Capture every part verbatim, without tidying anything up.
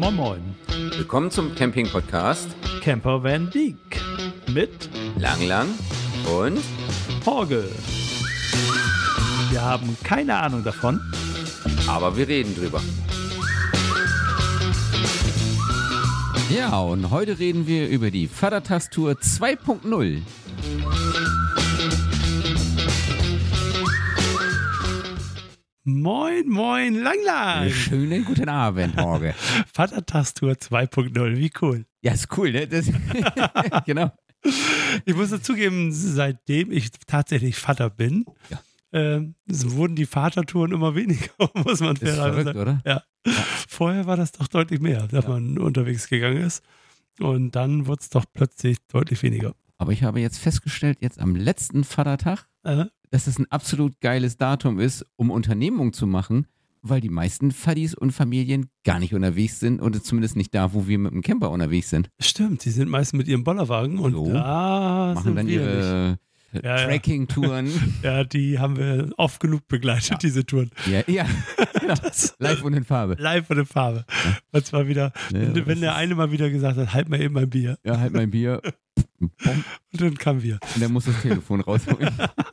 Moin Moin. Willkommen zum Camping-Podcast Camper Van Dijk mit Lang Lang und Horge. Wir haben keine Ahnung davon, aber wir reden drüber. Ja, und heute reden wir über die Vatertagstour zwei Punkt null. Moin Moin Lang Lang. Schönen guten Abend, Horge. Vatertagstour zwei Punkt null, wie cool. Ja, ist cool, ne? Das, genau. Ich muss dazugeben, seitdem ich tatsächlich Vater bin, ja. äh, wurden die Vatertouren immer weniger, muss man fairerweise sagen. Oder? Ja. Ja. Vorher war das doch deutlich mehr, dass ja. man unterwegs gegangen ist. Und dann wurde es doch plötzlich deutlich weniger. Aber ich habe jetzt festgestellt, jetzt am letzten Vatertag, äh? dass es ein absolut geiles Datum ist, um Unternehmung zu machen, weil die meisten Fadis und Familien gar nicht unterwegs sind und zumindest nicht da, wo wir mit dem Camper unterwegs sind. Stimmt, die sind meistens mit ihrem Bollerwagen und so, da machen dann ihre ja, Trekking-Touren. Ja. ja, die haben wir oft genug begleitet, ja. diese Touren. Ja, ja. Genau. Live und in Farbe. Live und in Farbe. Ja. Und zwar wieder, ja, wenn, wenn der eine mal wieder gesagt hat, halt mal eben mein Bier. Ja, halt mein Bier. Und dann kamen wir. Und dann muss das Telefon rausholen.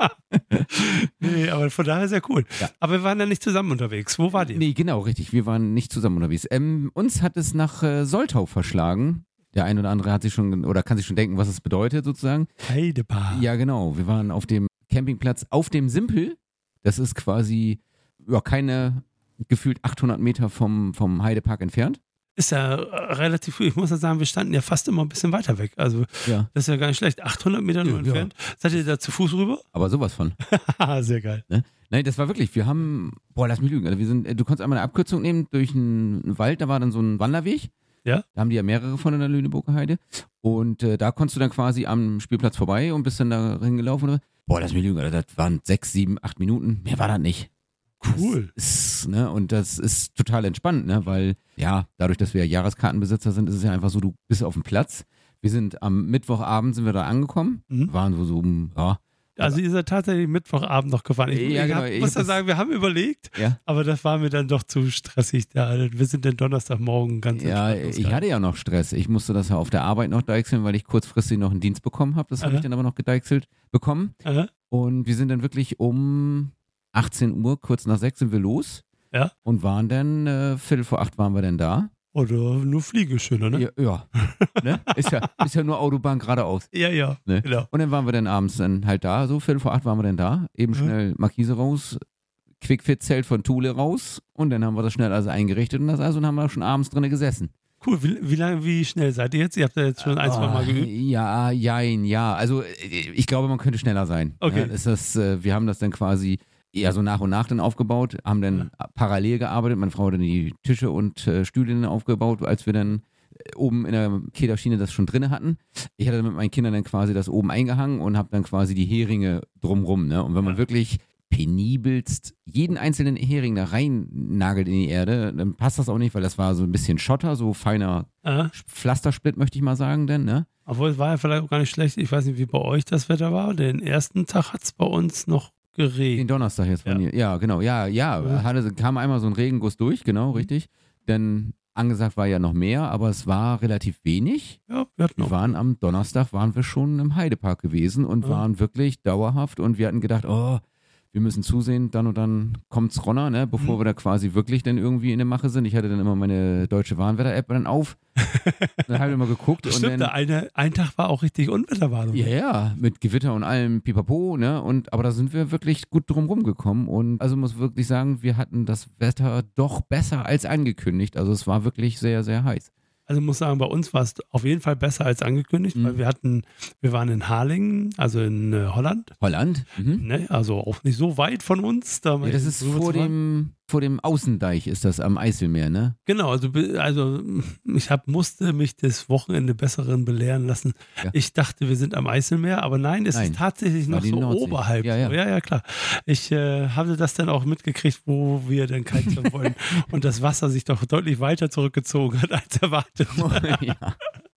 Nee, aber von daher sehr cool. Ja. Aber wir waren ja nicht zusammen unterwegs. Wo wart ihr? Nee, genau, richtig. Wir waren nicht zusammen unterwegs. Ähm, uns hat es nach äh, Soltau verschlagen. Der ein oder andere hat sich schon oder kann sich schon denken, was es bedeutet sozusagen. Heidepark. Ja, genau. Wir waren auf dem Campingplatz auf dem Simpel. Das ist quasi ja, keine gefühlt achthundert Meter vom, vom Heidepark entfernt. Ist ja relativ früh. Ich muss ja sagen, wir standen ja fast immer ein bisschen weiter weg. Also ja. das ist ja gar nicht schlecht. achthundert Meter nur ja, entfernt. Ja. Seid ihr da zu Fuß rüber? Aber sowas von. Sehr geil. Ne? Nein, das war wirklich, wir haben, boah, lass mich lügen. Also wir sind, du konntest einmal eine Abkürzung nehmen durch einen Wald, da war dann so ein Wanderweg. Ja. Da haben die ja mehrere von in der Lüneburger Heide. Und äh, da konntest du dann quasi am Spielplatz vorbei und bist dann da hingelaufen. Oder? Boah, lass mich lügen. Also das waren sechs, sieben, acht Minuten. Mehr war das nicht. Cool. Das ist, ne, und das ist total entspannt, ne, weil ja, dadurch, dass wir ja Jahreskartenbesitzer sind, ist es ja einfach so, du bist auf dem Platz. Wir sind am Mittwochabend sind wir da angekommen, mhm. waren so, so ja. Also ihr seid tatsächlich Mittwochabend noch gefahren. Ich, ja, ich genau, hab, ich muss ja sagen, wir haben überlegt, ja. aber das war mir dann doch zu stressig. Da. Wir sind dann Donnerstagmorgen ganz Ja, ich hatte ja noch Stress. Ich musste das ja auf der Arbeit noch deichseln, weil ich kurzfristig noch einen Dienst bekommen habe. Das habe ich dann aber noch gedeichselt bekommen. Aha. Und wir sind dann wirklich um achtzehn Uhr, kurz nach sechs sind wir los. Ja. Und waren dann, äh, Viertel vor acht waren wir dann da. Oder nur Fliege schöner, ne? Ja, ja. ne? Ist ja. Ist ja nur Autobahn geradeaus. Ja, ja, ne? Genau. Und dann waren wir dann abends dann halt da, so Viertel vor acht waren wir dann da. Eben schnell mhm. Markise raus, Quickfit-Zelt von Thule raus und dann haben wir das schnell also eingerichtet und das also und haben wir schon abends drin gesessen. Cool, wie, wie lange, wie schnell seid ihr jetzt? Ihr habt ja jetzt schon ein, zwei Mal geübt. Ja, jein, ja. Also ich glaube, man könnte schneller sein. Okay. Ja, ist das, wir haben das dann quasi ja so nach und nach dann aufgebaut, haben dann ja. parallel gearbeitet. Meine Frau hat dann die Tische und äh, Stühle dann aufgebaut, als wir dann oben in der Kederschiene das schon drin hatten. Ich hatte dann mit meinen Kindern dann quasi das oben eingehangen und habe dann quasi die Heringe drumrum. Ne? Und wenn man ja. wirklich penibelst jeden einzelnen Hering da rein nagelt in die Erde, dann passt das auch nicht, weil das war so ein bisschen Schotter, so feiner Aha. Pflastersplit, möchte ich mal sagen, denn, ne? Obwohl es war ja vielleicht auch gar nicht schlecht. Ich weiß nicht, wie bei euch das Wetter war. Den ersten Tag hat es bei uns noch geregnet. Den Donnerstag jetzt von ja. hier. Ja, genau. Ja, ja. ja. Hatte, kam einmal so ein Regenguss durch, genau, mhm. richtig. Denn angesagt war ja noch mehr, aber es war relativ wenig. Ja, wir hatten wir waren am Donnerstag, waren wir schon im Heidepark gewesen und ja. waren wirklich dauerhaft und wir hatten gedacht, oh, wir müssen zusehen, dann und dann kommt's Ronner, ne, bevor mhm. wir da quasi wirklich dann irgendwie in der Mache sind. Ich hatte dann immer meine deutsche Warnwetter-App dann auf. Dann habe ich immer geguckt. Stimmt, und dann, eine, ein Tag war auch richtig Unwetterwarnung. Ja, ja, mit Gewitter und allem Pipapo, ne, und, aber da sind wir wirklich gut drum rumgekommen und also muss wirklich sagen, wir hatten das Wetter doch besser als angekündigt. Also es war wirklich sehr, sehr heiß. Also ich muss sagen, bei uns war es auf jeden Fall besser als angekündigt, mhm. weil wir hatten, wir waren in Harlingen, also in äh, Holland. Holland? Mhm. Ne, also auch nicht so weit von uns. Da ja, das ist vor dem, vor dem Außendeich ist das am Eiselmeer, ne? Genau, also, also ich hab, musste mich das Wochenende Besseren belehren lassen. Ja. Ich dachte, wir sind am Eiselmeer, aber nein, es nein, ist tatsächlich noch so Nordsee. Oberhalb. Ja, ja. ja, ja, klar. Ich äh, habe das dann auch mitgekriegt, wo wir denn kitesurfen wollen und das Wasser sich doch deutlich weiter zurückgezogen hat als erwartet. Oh, ja.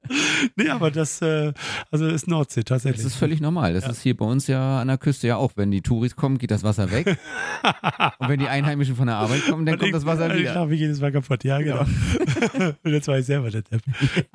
Nee, aber das äh, also ist Nordsee tatsächlich. Das ist völlig normal. Das ja. ist hier bei uns ja an der Küste ja auch. Wenn die Touris kommen, geht das Wasser weg. Und wenn die Einheimischen von der Arbeit kommen, dann und kommt ich, das Wasser wieder. Ich glaube, jedes Mal kaputt. Ja, genau. Ja. Und jetzt war ich selber der Depp.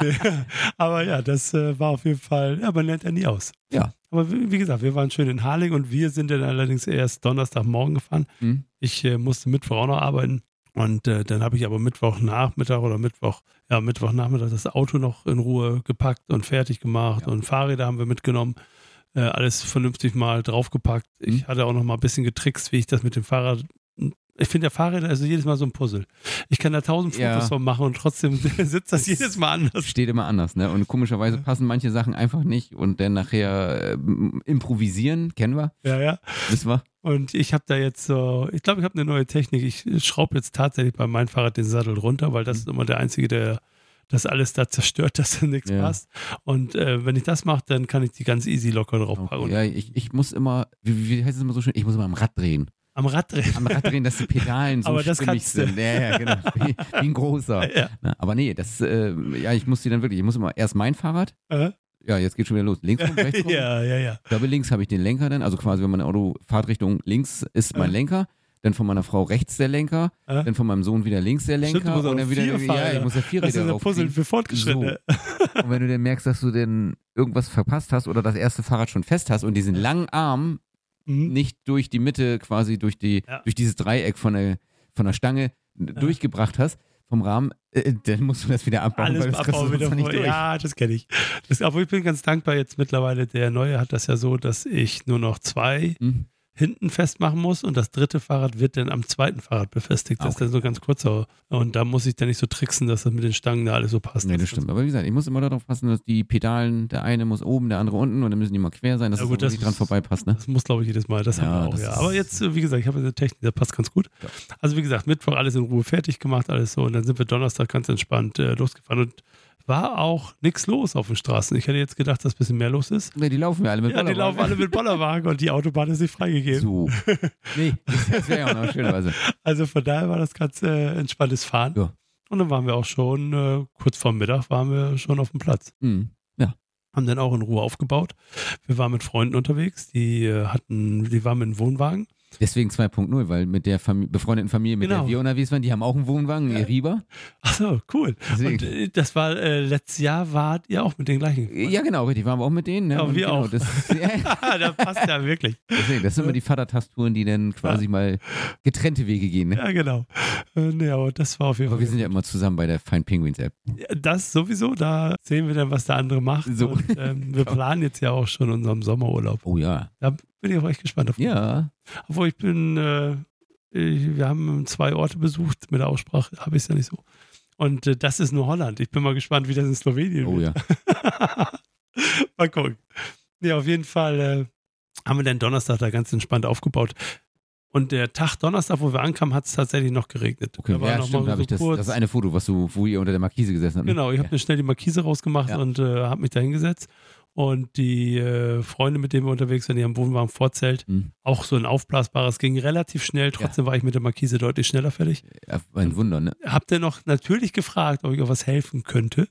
Aber ja, das äh, war auf jeden Fall, ja, man lernt ja nie aus. Ja. Aber wie, wie gesagt, wir waren schön in Harling und wir sind dann allerdings erst Donnerstagmorgen gefahren. Mhm. Ich äh, musste Mittwoch auch noch arbeiten. Und äh, dann habe ich aber Mittwochnachmittag oder Mittwoch, ja, Mittwochnachmittag das Auto noch in Ruhe gepackt und fertig gemacht. Ja. Und Fahrräder haben wir mitgenommen. Äh, alles vernünftig mal draufgepackt. Mhm. Ich hatte auch noch mal ein bisschen getrickst, wie ich das mit dem Fahrrad. Ich finde, der Fahrräder ist jedes Mal so ein Puzzle. Ich kann da tausend Fotos ja. von machen und trotzdem sitzt das jedes Mal anders. Steht immer anders, ne? Und komischerweise ja. passen manche Sachen einfach nicht und dann nachher äh, improvisieren, kennen wir? Ja, ja. Wissen wir? Und ich habe da jetzt so, ich glaube, ich habe eine neue Technik. Ich schraube jetzt tatsächlich bei meinem Fahrrad den Sattel runter, weil das ist immer der einzige, der das alles da zerstört, dass da nichts ja. passt. Und äh, wenn ich das mache, dann kann ich die ganz easy locker drauf packen. Okay. Ja, ich, ich muss immer, wie, wie heißt es immer so schön, ich muss immer am Rad drehen. Am Rad drehen. Am Rad drehen, dass die Pedalen so aber das stimmig sind. Ja, ja, genau. Wie, wie ein großer. Ja. Na, aber nee, das, äh, ja, ich muss die dann wirklich, ich muss immer erst mein Fahrrad. Äh? Ja, jetzt geht schon wieder los. Links rum, rechts rum. Ja, ja, ja. Ich glaube, links habe ich den Lenker dann. Also quasi, wenn meine Autofahrtrichtung links ist mein äh. Lenker. Dann von meiner Frau rechts der Lenker. Äh. Dann von meinem Sohn wieder links der Lenker. Stimmt, und dann wieder, ja, ich muss ja vier Räder Das ist ein Puzzle für Fortgeschrittene. So. Und wenn du dann merkst, dass du denn irgendwas verpasst hast oder das erste Fahrrad schon fest hast und diesen langen Arm mhm. nicht durch die Mitte, quasi durch die, ja. durch dieses Dreieck von der, von der Stange ja. durchgebracht hast, vom Rahmen, äh, dann musst du das wieder abbauen. Alles weil das abbauen wieder nicht durch. Ja, das kenne ich. Das, aber ich bin ganz dankbar jetzt mittlerweile. Der Neue hat das ja so, dass ich nur noch zwei mhm. hinten festmachen muss und das dritte Fahrrad wird dann am zweiten Fahrrad befestigt. Das okay. ist dann so ganz kurz. Und da muss ich dann nicht so tricksen, dass das mit den Stangen da alles so passt. Nee, das stimmt. Aber wie gesagt, ich muss immer darauf passen, dass die Pedalen, der eine muss oben, der andere unten und dann müssen die mal quer sein, dass ja, gut, das nicht dran vorbeipasst. Ne? Das muss, glaube ich, jedes Mal. Das ja, haben wir auch, ja. Aber jetzt, wie gesagt, ich habe eine Technik, das passt ganz gut. Ja. Also wie gesagt, Mittwoch alles in Ruhe fertig gemacht, alles so. Und dann sind wir Donnerstag ganz entspannt äh, losgefahren und war auch nichts los auf den Straßen. Ich hätte jetzt gedacht, dass ein bisschen mehr los ist. Nee, die laufen ja alle mit ja, Bollerwagen. die laufen alle mit Bollerwagen und die Autobahn ist nicht freigegeben. So. Nee, das wäre ja auch noch schönerweise. Also von daher war das ganz äh, entspanntes Fahren. Ja. Und dann waren wir auch schon, äh, kurz vor Mittag waren wir schon auf dem Platz. Mhm. Ja. Haben dann auch in Ruhe aufgebaut. Wir waren mit Freunden unterwegs, die äh, hatten, die waren mit einem Wohnwagen. Deswegen zwei Punkt null, weil mit der Famili- befreundeten Familie, mit genau. der wir unterwegs waren, die haben auch einen Wohnwagen, ja. ihr Rieber. Achso, cool. Deswegen. Und äh, das war, äh, letztes Jahr wart ihr auch mit den gleichen. Ja, genau, richtig, waren wir auch mit denen. Ne? Ja, und wir genau, auch. Das, ja. Das passt ja wirklich. Deswegen, das sind immer die Vatertagstouren, die dann quasi ja. mal getrennte Wege gehen. Ne? Ja, genau. Äh, nee, aber das war auf jeden aber Fall. Wir sind ja immer zusammen bei der Fine Penguins App. Ja, das sowieso, da sehen wir dann, was der andere macht. So. Und, ähm, wir planen jetzt ja auch schon unseren Sommerurlaub. Oh ja. Da bin ich auch echt gespannt auf. Ja. Obwohl ich bin, äh, ich, wir haben zwei Orte besucht, mit der Aussprache habe ich es ja nicht so. Und äh, das ist nur Holland. Ich bin mal gespannt, wie das in Slowenien oh, wird. Oh ja. Mal gucken. Ja, auf jeden Fall äh, haben wir dann Donnerstag da ganz entspannt aufgebaut. Und der Tag Donnerstag, wo wir ankamen, hat es tatsächlich noch geregnet. Okay, da ja, noch stimmt, da so ich das, das ist eine Foto, was du, wo ihr unter der Markise gesessen habt. Ne? Genau, ich habe ja. mir schnell die Markise rausgemacht ja. und äh, habe mich da hingesetzt. Und die äh, Freunde, mit denen wir unterwegs waren, die am Wohnwagen Vorzelt, mhm. auch so ein aufblasbares, ging relativ schnell. Trotzdem ja. war ich mit der Markise deutlich schneller fertig. Ja, ein Wunder, ne? Habt ihr noch natürlich gefragt, ob ich auch was helfen könnte?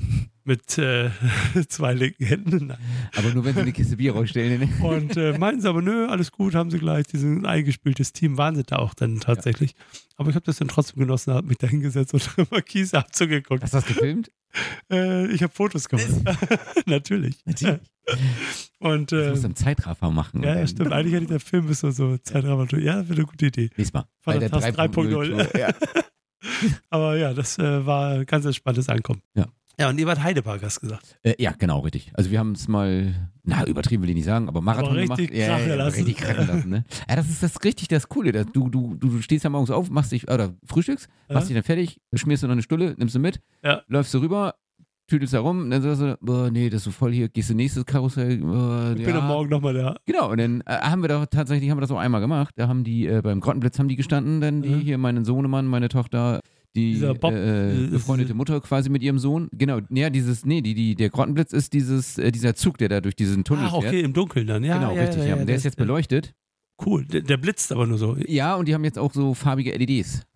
Mit äh, zwei linken Händen. Nein. Aber nur, wenn sie eine Kiste Bier rausstellen. Ne? Und äh, meinten sie aber, nö, alles gut, haben sie gleich. Die sind ein eingespieltes Team, waren sie da auch dann tatsächlich. Ja. Aber ich habe das dann trotzdem genossen, habe mich da hingesetzt und Markise abzugeguckt. Hast du das gefilmt? Äh, ich habe Fotos gemacht. Natürlich. Natürlich. Und, äh, das musst du im Zeitraffer machen. Ja, ja, stimmt. Eigentlich hätte ich der Film ist so, so Zeitraffer. Ja, das wäre eine gute Idee. Nächstes Mal. Bei der drei Punkt null. Ja. Aber ja, das äh, war ein ganz entspanntes Ankommen. Ja. Ja, und ihr wart Heidepark, hast du gesagt. Äh, ja, genau, richtig. Also wir haben es mal, na, übertrieben will ich nicht sagen, aber Marathon aber richtig gemacht. Krachen ja, ja, lassen. Richtig krachen lassen. Ne? Ja, das ist das richtig das Coole. Das, du, du, du stehst ja morgens auf, machst dich, oder frühstückst, ja. machst dich dann fertig, schmierst du noch eine Stulle, nimmst du mit, ja. läufst du rüber, tüdelst da rum, dann sagst du, boah, nee, das ist so voll hier, gehst du nächstes Karussell. Boah, ich ja. bin am Morgen nochmal da. Genau, und dann äh, haben wir doch tatsächlich, haben wir das auch einmal gemacht. Da haben die, äh, beim Grottenblitz haben die gestanden, dann die, mhm. hier meinen Sohnemann, meine Tochter, die Bob, äh, befreundete Mutter quasi mit ihrem Sohn. Genau, ja, dieses, nee, die, die, der Grottenblitz ist dieses, äh, dieser Zug, der da durch diesen Tunnel fährt. Ah, okay, fährt. Im Dunkeln dann, ja. Genau, ja, richtig, ja, ja, der ist jetzt beleuchtet. Cool, der, der blitzt aber nur so. Ja, und die haben jetzt auch so farbige L E Ds.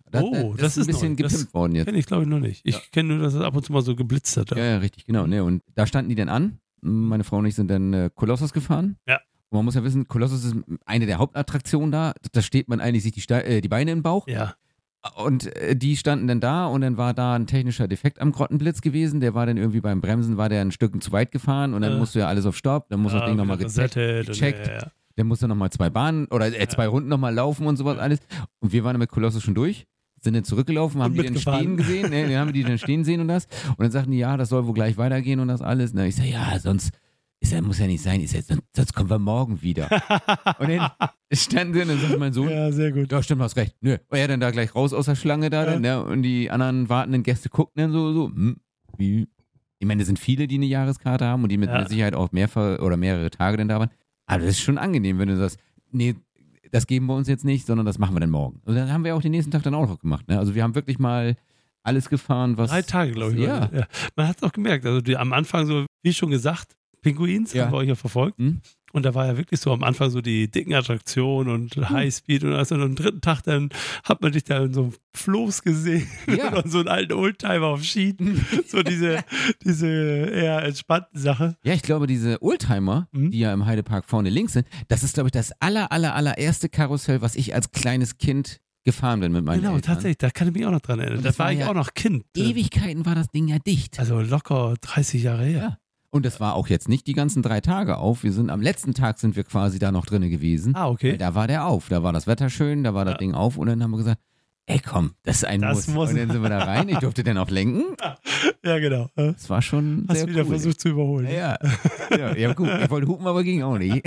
Da, Oh, das, das ist ein ist bisschen neu. Das gepimpt worden jetzt. Kenne ich glaube ich noch nicht. Ich Ja. kenne nur, dass es ab und zu mal so geblitzt hat. Ja, ja, richtig, genau. Ne? Und da standen die dann an. Meine Frau und ich sind dann äh, Kolossus gefahren. Ja. Und man muss ja wissen, Kolossus ist eine der Hauptattraktionen da. Da steht man eigentlich sich die, Ste äh, die Beine im Bauch. Ja. Und äh, die standen dann da und dann war da ein technischer Defekt am Grottenblitz gewesen. Der war dann irgendwie beim Bremsen, war der ein Stück zu weit gefahren und dann Äh. musst du ja alles auf Stopp. Dann muss das Ja, Ding nochmal wieder gecheckt, resettet und- gecheckt. Ja, ja. Dann musste nochmal zwei Bahnen oder äh, zwei Runden nochmal laufen und sowas alles. Und wir waren dann mit Kolossus schon durch. Sind dann zurückgelaufen, haben Und die dann mitgefahren. stehen gesehen, ne, dann haben die dann stehen sehen und das. Und dann sagten die, ja, das soll wohl gleich weitergehen und das alles. Und dann ich sag, ja, sonst ist ja, muss ja nicht sein, ist ja, sonst, sonst kommen wir morgen wieder. Und dann standen sie und dann sagt mein Sohn, Ja, sehr gut. ja, stimmt, hast recht. Nö. Und er dann da gleich raus aus der Schlange da, Ja. dann, ne? Und die anderen wartenden Gäste guckten dann so, so, hm, wie? Ich meine, es sind viele, die eine Jahreskarte haben und die mit, Ja. mit Sicherheit auch mehrfach oder mehrere Tage dann da waren. Aber das ist schon angenehm, wenn du sagst, nee, das geben wir uns jetzt nicht, sondern das machen wir dann morgen. Und dann haben wir auch den nächsten Tag dann auch noch gemacht. Ne? Also wir haben wirklich mal alles gefahren, was. Drei Tage, glaube ich. Ja. war- ja. Man hat es auch gemerkt. Also die, am Anfang so, wie schon gesagt, Pinguins Ja. haben wir euch ja verfolgt. Hm? Und da war ja wirklich so am Anfang so die dicken Attraktionen und Hm. Highspeed und alles. Und am dritten Tag dann hat man dich da in so einem Floß gesehen Ja. und so einen alten Oldtimer auf Schienen. So diese, diese eher entspannten Sache. Ja, ich glaube, diese Oldtimer, Mhm. die ja im Heidepark vorne links sind, das ist, glaube ich, das aller, aller, allererste Karussell, was ich als kleines Kind gefahren bin mit meinen Genau, Eltern. tatsächlich, da kann ich mich auch noch dran erinnern. Und Das, das war war ich ja auch noch Kind. Ewigkeiten war das Ding ja dicht. Also locker dreißig Jahre her. Ja. Und das war auch jetzt nicht die ganzen drei Tage auf. Wir sind am letzten Tag sind wir quasi da noch drinne gewesen. Ah, Weil okay. da war der auf. Da war das Wetter schön, da war das Ja. Ding auf und dann haben wir gesagt, ey komm, das ist ein Das Muss. muss- Und dann sind wir da rein. Ich durfte dann auch lenken. Ja, genau. Ja. Das war schon Hast sehr wieder cool. versucht zu überholen. Ja, ja. ja, ja gut. Ich wollte hupen, aber ging auch nicht.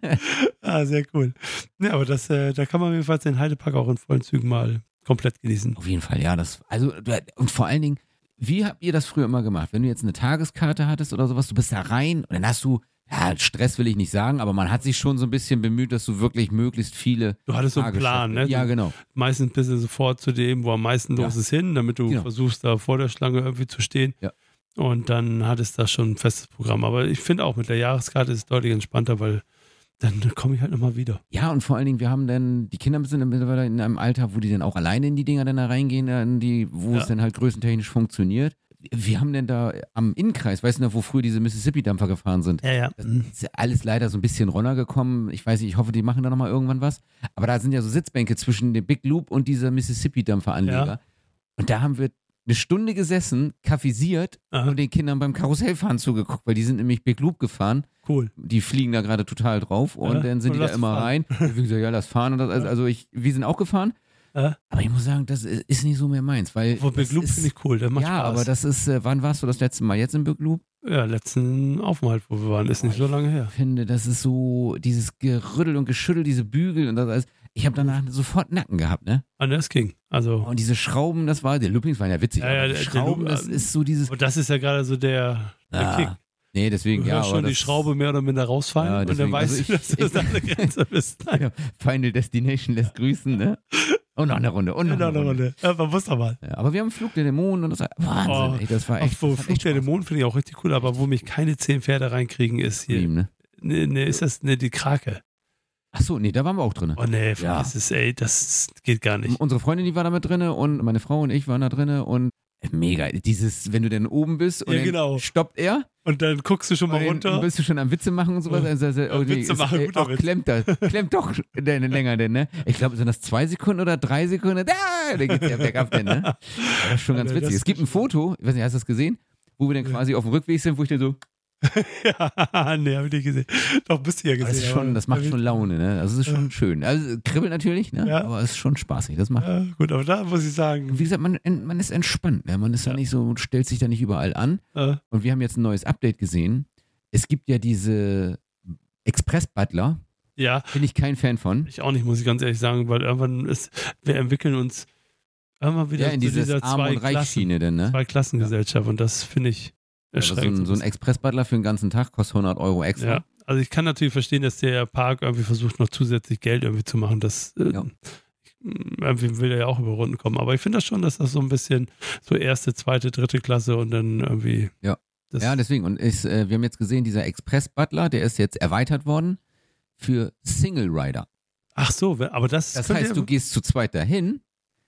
Ah, sehr cool. Ja, aber das, äh, da kann man jedenfalls den Heidepark auch in vollen Zügen mal komplett genießen. Auf jeden Fall, ja. Das, also, du- und vor allen Dingen, wie habt ihr das früher immer gemacht? Wenn du jetzt eine Tageskarte hattest oder sowas, du bist da rein und dann hast du, ja, Stress will ich nicht sagen, aber man hat sich schon so ein bisschen bemüht, dass du wirklich möglichst viele Du hattest so einen Plan, ne? Ja, Du- genau. Meistens bist du sofort zu dem, wo am meisten Ja. los ist, hin, damit du Genau. versuchst, da vor der Schlange irgendwie zu stehen. Ja. Und dann hattest du da schon ein festes Programm. Aber ich finde auch, mit der Jahreskarte ist es deutlich entspannter, weil dann komme ich halt nochmal wieder. Ja, und vor allen Dingen, wir haben dann, die Kinder sind mittlerweile in einem Alter, wo die dann auch alleine in die Dinger dann da reingehen, in die, wo Ja. es dann halt größentechnisch funktioniert. Wir haben denn da am Innenkreis, weißt du noch, wo früher diese Mississippi-Dampfer gefahren sind? Ja, ja. Das ist ja alles leider so ein bisschen runtergekommen. Ich weiß nicht, ich hoffe, die machen da nochmal irgendwann was. Aber da sind ja so Sitzbänke zwischen dem Big Loop und dieser Mississippi-Dampferanleger. Ja. Und da haben wir eine Stunde gesessen, kaffeesiert Aha. und den Kindern beim Karussellfahren zugeguckt, weil die sind nämlich Big Loop gefahren. Cool. Die fliegen da gerade total drauf und Ja, dann sind und die da lass immer fahren. rein. Und wir gesagt, ja, lass fahren. Und das, also, also ich, wir sind auch gefahren. Ja. Aber ich muss sagen, das ist nicht so mehr meins. Weil Wo Big das Loop ist- finde ich cool, der macht Ja, Spaß. aber das ist, äh, wann warst du das letzte Mal jetzt im Big Loop? Ja, letzten Aufenthalt, wo wir waren, ist nicht so lange her. Ich finde, das ist so, dieses Gerüttel und Geschüttel, diese Bügel und das alles. Ich habe danach sofort Nacken gehabt, ne? Und das ging. Also, Und diese Schrauben, das war, der Loopings waren ja witzig, Ja, aber ja, die der- der Schrauben, Loop- das ist so dieses, und das ist ja gerade so der, der Kick. ah, nee, deswegen, Du ja, hörst aber schon die das, Schraube mehr oder minder rausfallen Ja, und dann deswegen, weißt also du, dass ich- du das an der Grenze bist. Nein, ja, Final Destination lässt grüßen, ne? Und noch eine Runde, und noch noch eine eine Runde. Runde. Ja, man muss doch mal. Ja, aber wir haben Flug der Dämonen und das war Wahnsinn, Oh, ey, das war echt, Obwohl, das hat Flug echt der Spaß Dämonen finde ich auch richtig cool, aber wo mich keine zehn Pferde reinkriegen, ist hier. gegeben, ne? Ne, ne, ist das ne, die Krake? Achso, nee, da waren wir auch drin. Oh nee, Ja. vergiss es, ey, das geht gar nicht. Unsere Freundin, die war da mit drinne und meine Frau und ich waren da drinne und mega, dieses, wenn du dann oben bist und Ja, dann genau. stoppt er Und dann guckst du schon mal und dann runter. bist du schon am Witze machen und sowas. Ja. Also, also, oh, Ja, nee, Witze ist, machen, ey, guter ach, Witz. klemmt das, klemmt doch denn, länger denn, ne? Ich glaube, sind das zwei Sekunden oder drei Sekunden? Da, da geht's ja bergab denn, ne? Aber das ist schon ganz Alter, witzig. das Es gibt ein Foto, ich weiß nicht, hast du das gesehen? Wo wir dann quasi auf dem Rückweg sind, wo ich dann so, Ja, nee, hab ich nicht gesehen. Doch, bist du ja das, gesehen. ist schon, aber- das macht schon Laune, ne? Also, es ist schon schön. Also, kribbelt natürlich, ne? Ja. Aber es ist schon spaßig. Das macht Ja, gut, aber da muss ich sagen, wie gesagt, man, man ist entspannt. Ne? Man ist ja. Ja. nicht so, stellt sich da nicht überall an. äh, Und wir haben jetzt ein neues Update gesehen. Es gibt ja diese Express-Butler. ja, Bin ich kein Fan von. ich auch nicht, muss ich ganz ehrlich sagen, weil irgendwann ist, wir entwickeln uns irgendwann wieder Ja, in zu dieses dieser Arm- zwei und Klassen, Reich-Schiene denn, ne? zwei Klassengesellschaft und das finde ich Aber so erschreckend. ein, so ein Express-Butler für den ganzen Tag kostet hundert Euro extra. Ja, also ich kann natürlich verstehen, dass der Park irgendwie versucht, noch zusätzlich Geld irgendwie zu machen. Das äh, Ja. irgendwie will er ja auch über Runden kommen. Aber ich finde das schon, dass das so ein bisschen so erste, zweite, dritte Klasse und dann irgendwie. Ja. Das, Ja, deswegen. Und ist, äh, wir haben jetzt gesehen, dieser Express-Butler, der ist jetzt erweitert worden für Single-Rider. ach so, aber das, Das könnte heißt, ja- du gehst zu zweit dahin,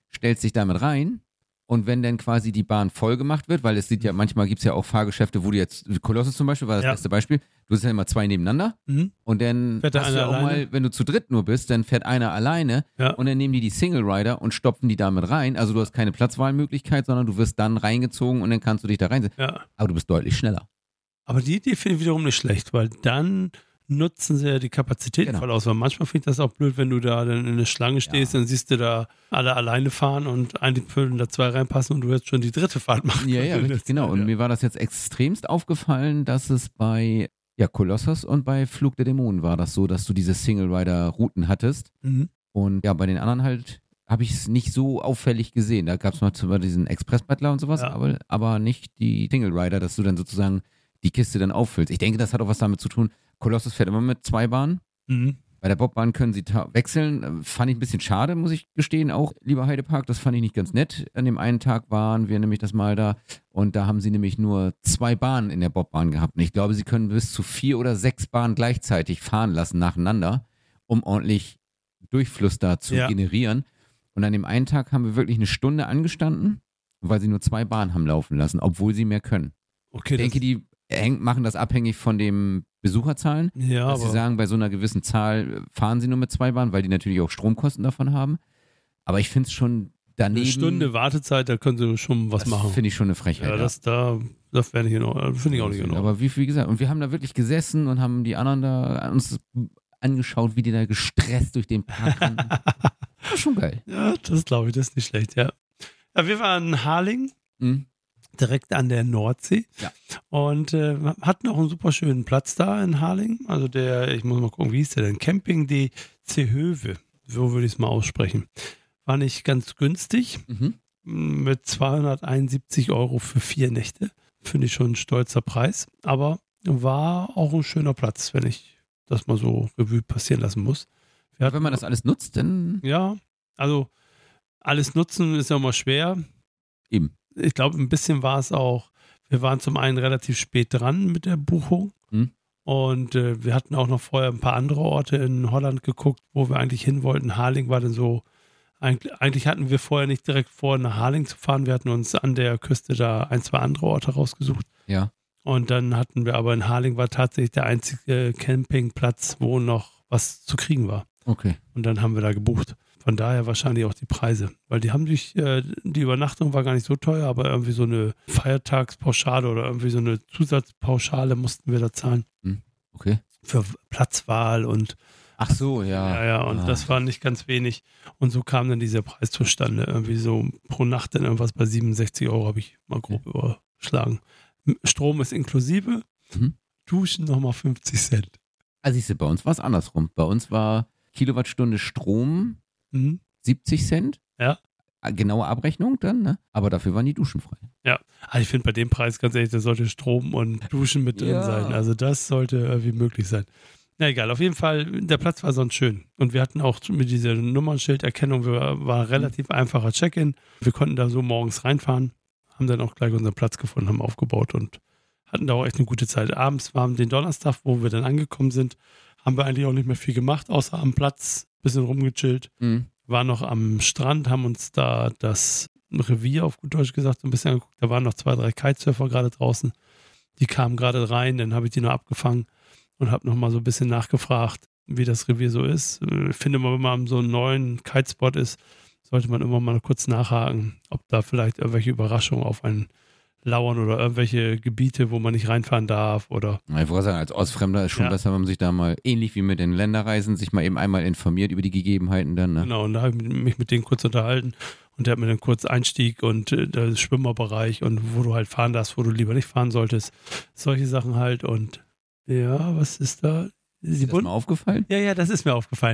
stellst dich damit rein und wenn dann quasi die Bahn voll gemacht wird, weil es sieht ja, manchmal gibt es ja auch Fahrgeschäfte, wo du jetzt, Kolossus zum Beispiel war das Ja. beste Beispiel, du hast ja immer zwei nebeneinander Mhm. und dann Fährt der hast du eine ja auch alleine? mal, wenn du zu dritt nur bist, dann fährt einer alleine Ja. und dann nehmen die die Single Rider und stopfen die damit rein. Also du hast keine Platzwahlmöglichkeit, sondern du wirst dann reingezogen und dann kannst du dich da reinsetzen. Ja. Aber du bist deutlich schneller. Aber die Idee finde ich wiederum nicht schlecht, weil dann nutzen sie ja die Kapazität Genau. voll aus. Weil manchmal finde ich das auch blöd, wenn du da dann in eine Schlange stehst, Ja. dann siehst du da alle alleine fahren und eigentlich würden da zwei reinpassen und du jetzt schon die dritte Fahrt machen. Ja, ja, richtig, genau. Und ja. mir war das jetzt extremst aufgefallen, dass es bei ja, Kolossos und bei Flug der Dämonen war das so, dass du diese Single-Rider-Routen hattest. Mhm. Und ja, bei den anderen halt habe ich es nicht so auffällig gesehen. Da gab es mal zum Beispiel diesen Express-Butler und sowas, Ja. aber, aber nicht die Single-Rider, dass du dann sozusagen die Kiste dann auffüllst. Ich denke, das hat auch was damit zu tun. Kolossus fährt immer mit zwei Bahnen. Mhm. Bei der Bobbahn können sie ta- wechseln. Fand ich ein bisschen schade, muss ich gestehen, auch, lieber Heidepark. Das fand ich nicht ganz nett. An dem einen Tag waren wir nämlich das Mal da und da haben sie nämlich nur zwei Bahnen in der Bobbahn gehabt. Und ich glaube, sie können bis zu vier oder sechs Bahnen gleichzeitig fahren lassen nacheinander, um ordentlich Durchfluss da zu Ja. generieren. Und an dem einen Tag haben wir wirklich eine Stunde angestanden, weil sie nur zwei Bahnen haben laufen lassen, obwohl sie mehr können. Okay, Ich denke, die häng- machen das abhängig von den Besucherzahlen. das, ja, Dass sie aber sagen, bei so einer gewissen Zahl fahren sie nur mit zwei Bahnen, weil die natürlich auch Stromkosten davon haben. Aber ich finde es schon daneben. eine Stunde Wartezeit, da können sie schon was das machen. finde ich schon eine Frechheit. Ja, das da, das wäre nicht in Ordnung. Finde ich auch nicht in Ordnung. Aber wie, wie gesagt, und wir haben da wirklich gesessen und haben die anderen da uns angeschaut, wie die da gestresst durch den Park rennen. War schon geil. Ja, das glaube ich, das ist nicht schlecht, ja. Ja, wir waren in Harling, Mhm. direkt an der Nordsee. Ja. Und äh, hatten auch einen super schönen Platz da in Harling. Also der, ich muss mal gucken, wie hieß der denn? Camping de Zehöve. So würde ich es mal aussprechen. War nicht ganz günstig. Mhm. Mit zweihunderteinundsiebzig Euro für vier Nächte. Finde ich schon ein stolzer Preis. Aber war auch ein schöner Platz, wenn ich das mal so Revue passieren lassen muss. Wir hatten- Wenn man das alles nutzt, dann Ja, also alles nutzen ist ja immer schwer. eben. Ich glaube, ein bisschen war es auch, wir waren zum einen relativ spät dran mit der Buchung Hm. und äh, wir hatten auch noch vorher ein paar andere Orte in Holland geguckt, wo wir eigentlich hin wollten. Harling war dann so, eigentlich, eigentlich hatten wir vorher nicht direkt vor, nach Harling zu fahren. Wir hatten uns an der Küste da ein, zwei andere Orte rausgesucht. Ja. Und dann hatten wir aber in Harling war tatsächlich der einzige Campingplatz, wo noch was zu kriegen war. Okay. Und dann haben wir da gebucht. Von daher wahrscheinlich auch die Preise. Weil die haben sich, äh, die Übernachtung war gar nicht so teuer, aber irgendwie so eine Feiertagspauschale oder irgendwie so eine Zusatzpauschale mussten wir da zahlen. Okay. Für Platzwahl und Ach so, ja. ja, ja, und Ah. das war nicht ganz wenig. Und so kam dann dieser Preis zustande. Irgendwie so pro Nacht dann irgendwas bei siebenundsechzig Euro habe ich mal grob überschlagen. Strom ist inklusive, Mhm. Duschen nochmal fünfzig Cent. Also siehst du, bei uns war es andersrum. Bei uns war Kilowattstunde Strom Mhm. siebzig Cent. Ja. Genaue Abrechnung dann, ne? Aber dafür waren die Duschen frei. Also ich finde bei dem Preis, ganz ehrlich, da sollte Strom und Duschen mit drin Ja. sein. Also das sollte irgendwie möglich sein. Na egal, auf jeden Fall, der Platz war sonst schön. Und wir hatten auch mit dieser Nummernschilderkennung, wir, war relativ einfacher Check-in. Wir konnten da so morgens reinfahren, haben dann auch gleich unseren Platz gefunden, haben aufgebaut und hatten da auch echt eine gute Zeit. Abends war den Donnerstag, wo wir dann angekommen sind, haben wir eigentlich auch nicht mehr viel gemacht, außer am Platz, bisschen rumgechillt. Mhm. War noch am Strand, haben uns da das Revier auf gut Deutsch gesagt so ein bisschen angeguckt. Da waren noch zwei, drei Kitesurfer gerade draußen. Die kamen gerade rein, dann habe ich die noch abgefangen und habe noch mal so ein bisschen nachgefragt, wie das Revier so ist. Ich finde mal, wenn man an so einem neuen Kitespot ist, sollte man immer mal kurz nachhaken, ob da vielleicht irgendwelche Überraschungen auf einen lauern oder irgendwelche Gebiete, wo man nicht reinfahren darf oder Ich wollte sagen, als Ortsfremder ist schon Ja. besser, wenn man sich da mal, ähnlich wie mit den Länderreisen, sich mal eben einmal informiert über die Gegebenheiten dann. Ne? genau. Und da habe ich mich mit denen kurz unterhalten und der hat mir dann kurz Einstieg und äh, der Schwimmerbereich und wo du halt fahren darfst, wo du lieber nicht fahren solltest. Solche Sachen halt und ja, was ist da? Die Ist das Bund- mal aufgefallen? ja, ja, das ist mir aufgefallen.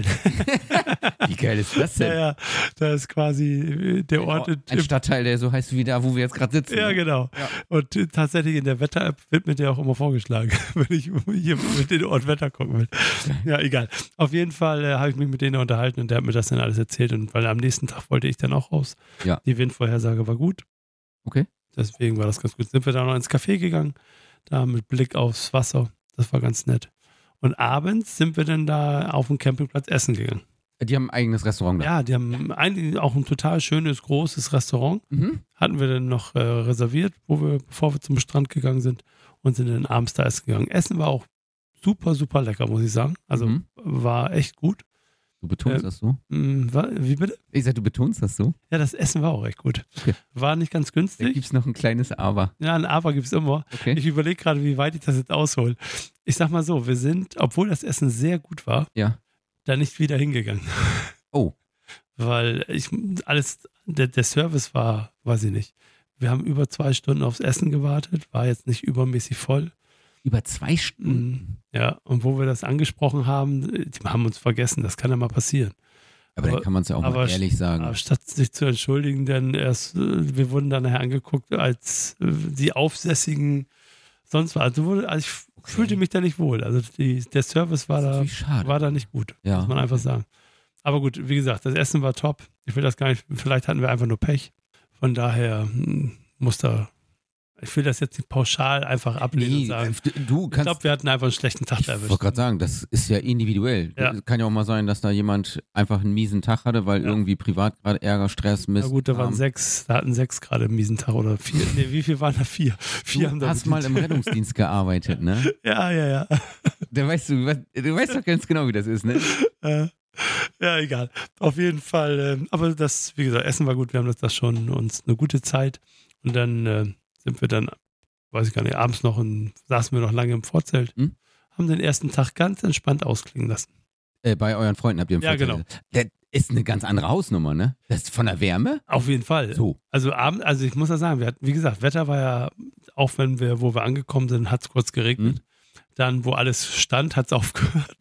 Wie geil ist das ja, denn? ja, da ist quasi äh, der Ort. Ein im- Stadtteil, der so heißt wie da, wo wir jetzt gerade sitzen. Ja, ne? genau. Ja. Und äh, tatsächlich in der Wetter-App wird mir der auch immer vorgeschlagen, wenn ich hier mit den Ort Wetter gucken will. Ja, egal. Auf jeden Fall äh, habe ich mich mit denen unterhalten und der hat mir das dann alles erzählt. Und weil am nächsten Tag wollte ich dann auch raus. Ja. Die Windvorhersage war gut. Okay. Deswegen war das ganz gut. Sind wir da noch ins Café gegangen, da mit Blick aufs Wasser. Das war ganz nett. Und abends sind wir dann da auf dem Campingplatz essen gegangen. Die haben ein eigenes Restaurant da. Ja, die haben eigentlich auch ein total schönes, großes Restaurant. Mhm. Hatten wir dann noch äh, reserviert, wo wir, bevor wir zum Strand gegangen sind und sind dann abends da essen gegangen. Essen war auch super, super lecker, muss ich sagen. Also Mhm. war echt gut. Du betonst Äh, das so? Mh, wa- wie bitte? Ich sag, du betonst das so? Ja, das Essen war auch echt gut. Okay. War nicht ganz Da günstig. gibt es noch ein kleines Aber. Ja, ein Aber gibt es immer. Okay. Ich überlege gerade, wie weit ich das jetzt aushole. Ich sag mal so, wir sind, obwohl das Essen sehr gut war, Ja. da nicht wieder hingegangen. Oh. Weil ich alles, der, der Service war, weiß ich nicht. Wir haben über zwei Stunden aufs Essen gewartet, war jetzt nicht übermäßig voll. Über zwei Stunden? Ja, und wo wir das angesprochen haben, die haben uns vergessen, das kann ja mal passieren. Aber, Aber- dann kann man es ja auch mal aber- ehrlich sagen. Aber statt sich zu entschuldigen, denn erst, äh, wir wurden dann nachher angeguckt als äh, die Aufsässigen sonst was. Also, wurde, also ich Okay. fühlte mich da nicht wohl. Also die, der Service war Das ist da, natürlich schade. war da nicht gut, Ja. muss man einfach sagen. Aber gut, wie gesagt, das Essen war top. Ich will das gar nicht, vielleicht hatten wir einfach nur Pech. Von daher hm, muss da, ich will das jetzt nicht pauschal einfach ablehnen und Nee, sagen. äh, du Ich kannst. glaube, wir hatten einfach einen schlechten Tag Ich erwischt. wollte gerade sagen, das ist ja individuell. Ja. Kann ja auch mal sein, dass da jemand einfach einen miesen Tag hatte, weil Ja. irgendwie privat gerade Ärger, Stress, Mist. Na gut, da waren kam. sechs, da hatten sechs gerade einen miesen Tag oder vier. Nee, wie viel waren da? Vier. Vier haben Du da hast mal im bedient. Rettungsdienst gearbeitet, ne? Ja, ja, ja. Da weißt du, was- du weißt doch ganz genau, wie das ist, ne? Äh, ja, egal. Auf jeden Fall. ähm, aber das, wie gesagt, Essen war gut. Wir haben das, das schon uns eine gute Zeit. Und dann äh, sind wir dann, weiß ich gar nicht, abends noch in, saßen wir noch lange im Vorzelt. Hm? Haben den ersten Tag ganz entspannt ausklingen lassen. Äh, bei euren Freunden habt ihr im Ja, Vorzelt. genau. Das ist eine ganz andere Hausnummer, ne? Das ist von der Wärme? Auf jeden Fall. So. Also Abend, also ich muss ja sagen, wir hatten, wie gesagt, Wetter war ja, auch wenn wir, wo wir angekommen sind, hat es kurz geregnet. Hm. Dann, wo alles stand, hat es aufgehört.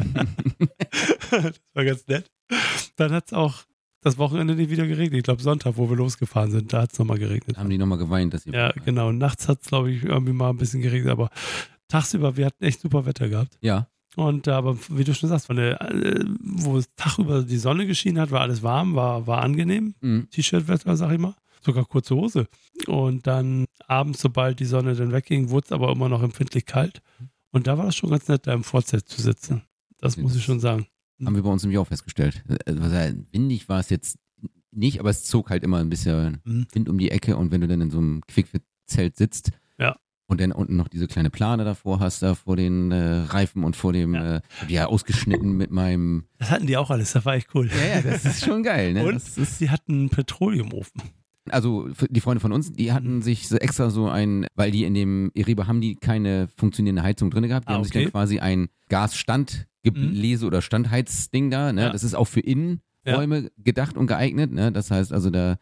Das war ganz nett. Dann hat es auch das Wochenende nicht wieder geregnet. Ich glaube, Sonntag, wo wir losgefahren sind, da hat es nochmal geregnet. Haben die nochmal geweint, dass ihr. Ja, genau. Nachts hat es, glaube ich, irgendwie mal ein bisschen geregnet, aber tagsüber, wir hatten echt super Wetter gehabt. Ja. Und äh, aber wie du schon sagst, von der, äh, wo es tagüber die Sonne geschienen hat, war alles warm, war, war angenehm. Mhm. T-Shirt-Wetter, sag ich mal. Sogar kurze Hose. Und dann abends, sobald die Sonne dann wegging, wurde es aber immer noch empfindlich kalt. Und da war das schon ganz nett, da im Vorzelt zu sitzen. Das muss ich schon sagen. Haben wir bei uns nämlich auch festgestellt. Also, windig war es jetzt nicht, aber es zog halt immer ein bisschen Mhm. Wind um die Ecke und wenn du dann in so einem Quickfit-Zelt sitzt Ja. und dann unten noch diese kleine Plane davor hast, da vor den äh, Reifen und vor dem, Ja. äh, hab ich ja ausgeschnitten mit meinem. Das hatten die auch alles, das war echt cool. Ja, ja, das ist schon geil, ne? Und Das ist, sie hatten einen Petroleumofen. also für die Freunde von uns, die hatten Mhm. sich so extra so ein, weil die in dem Iriba haben die keine funktionierende Heizung drin gehabt, die Ah, haben sich okay. dann quasi ein Gasstandgelese oder Standheizding da, ne? Ja. Das ist auch für Innenräume gedacht und geeignet, ne? Das heißt also, da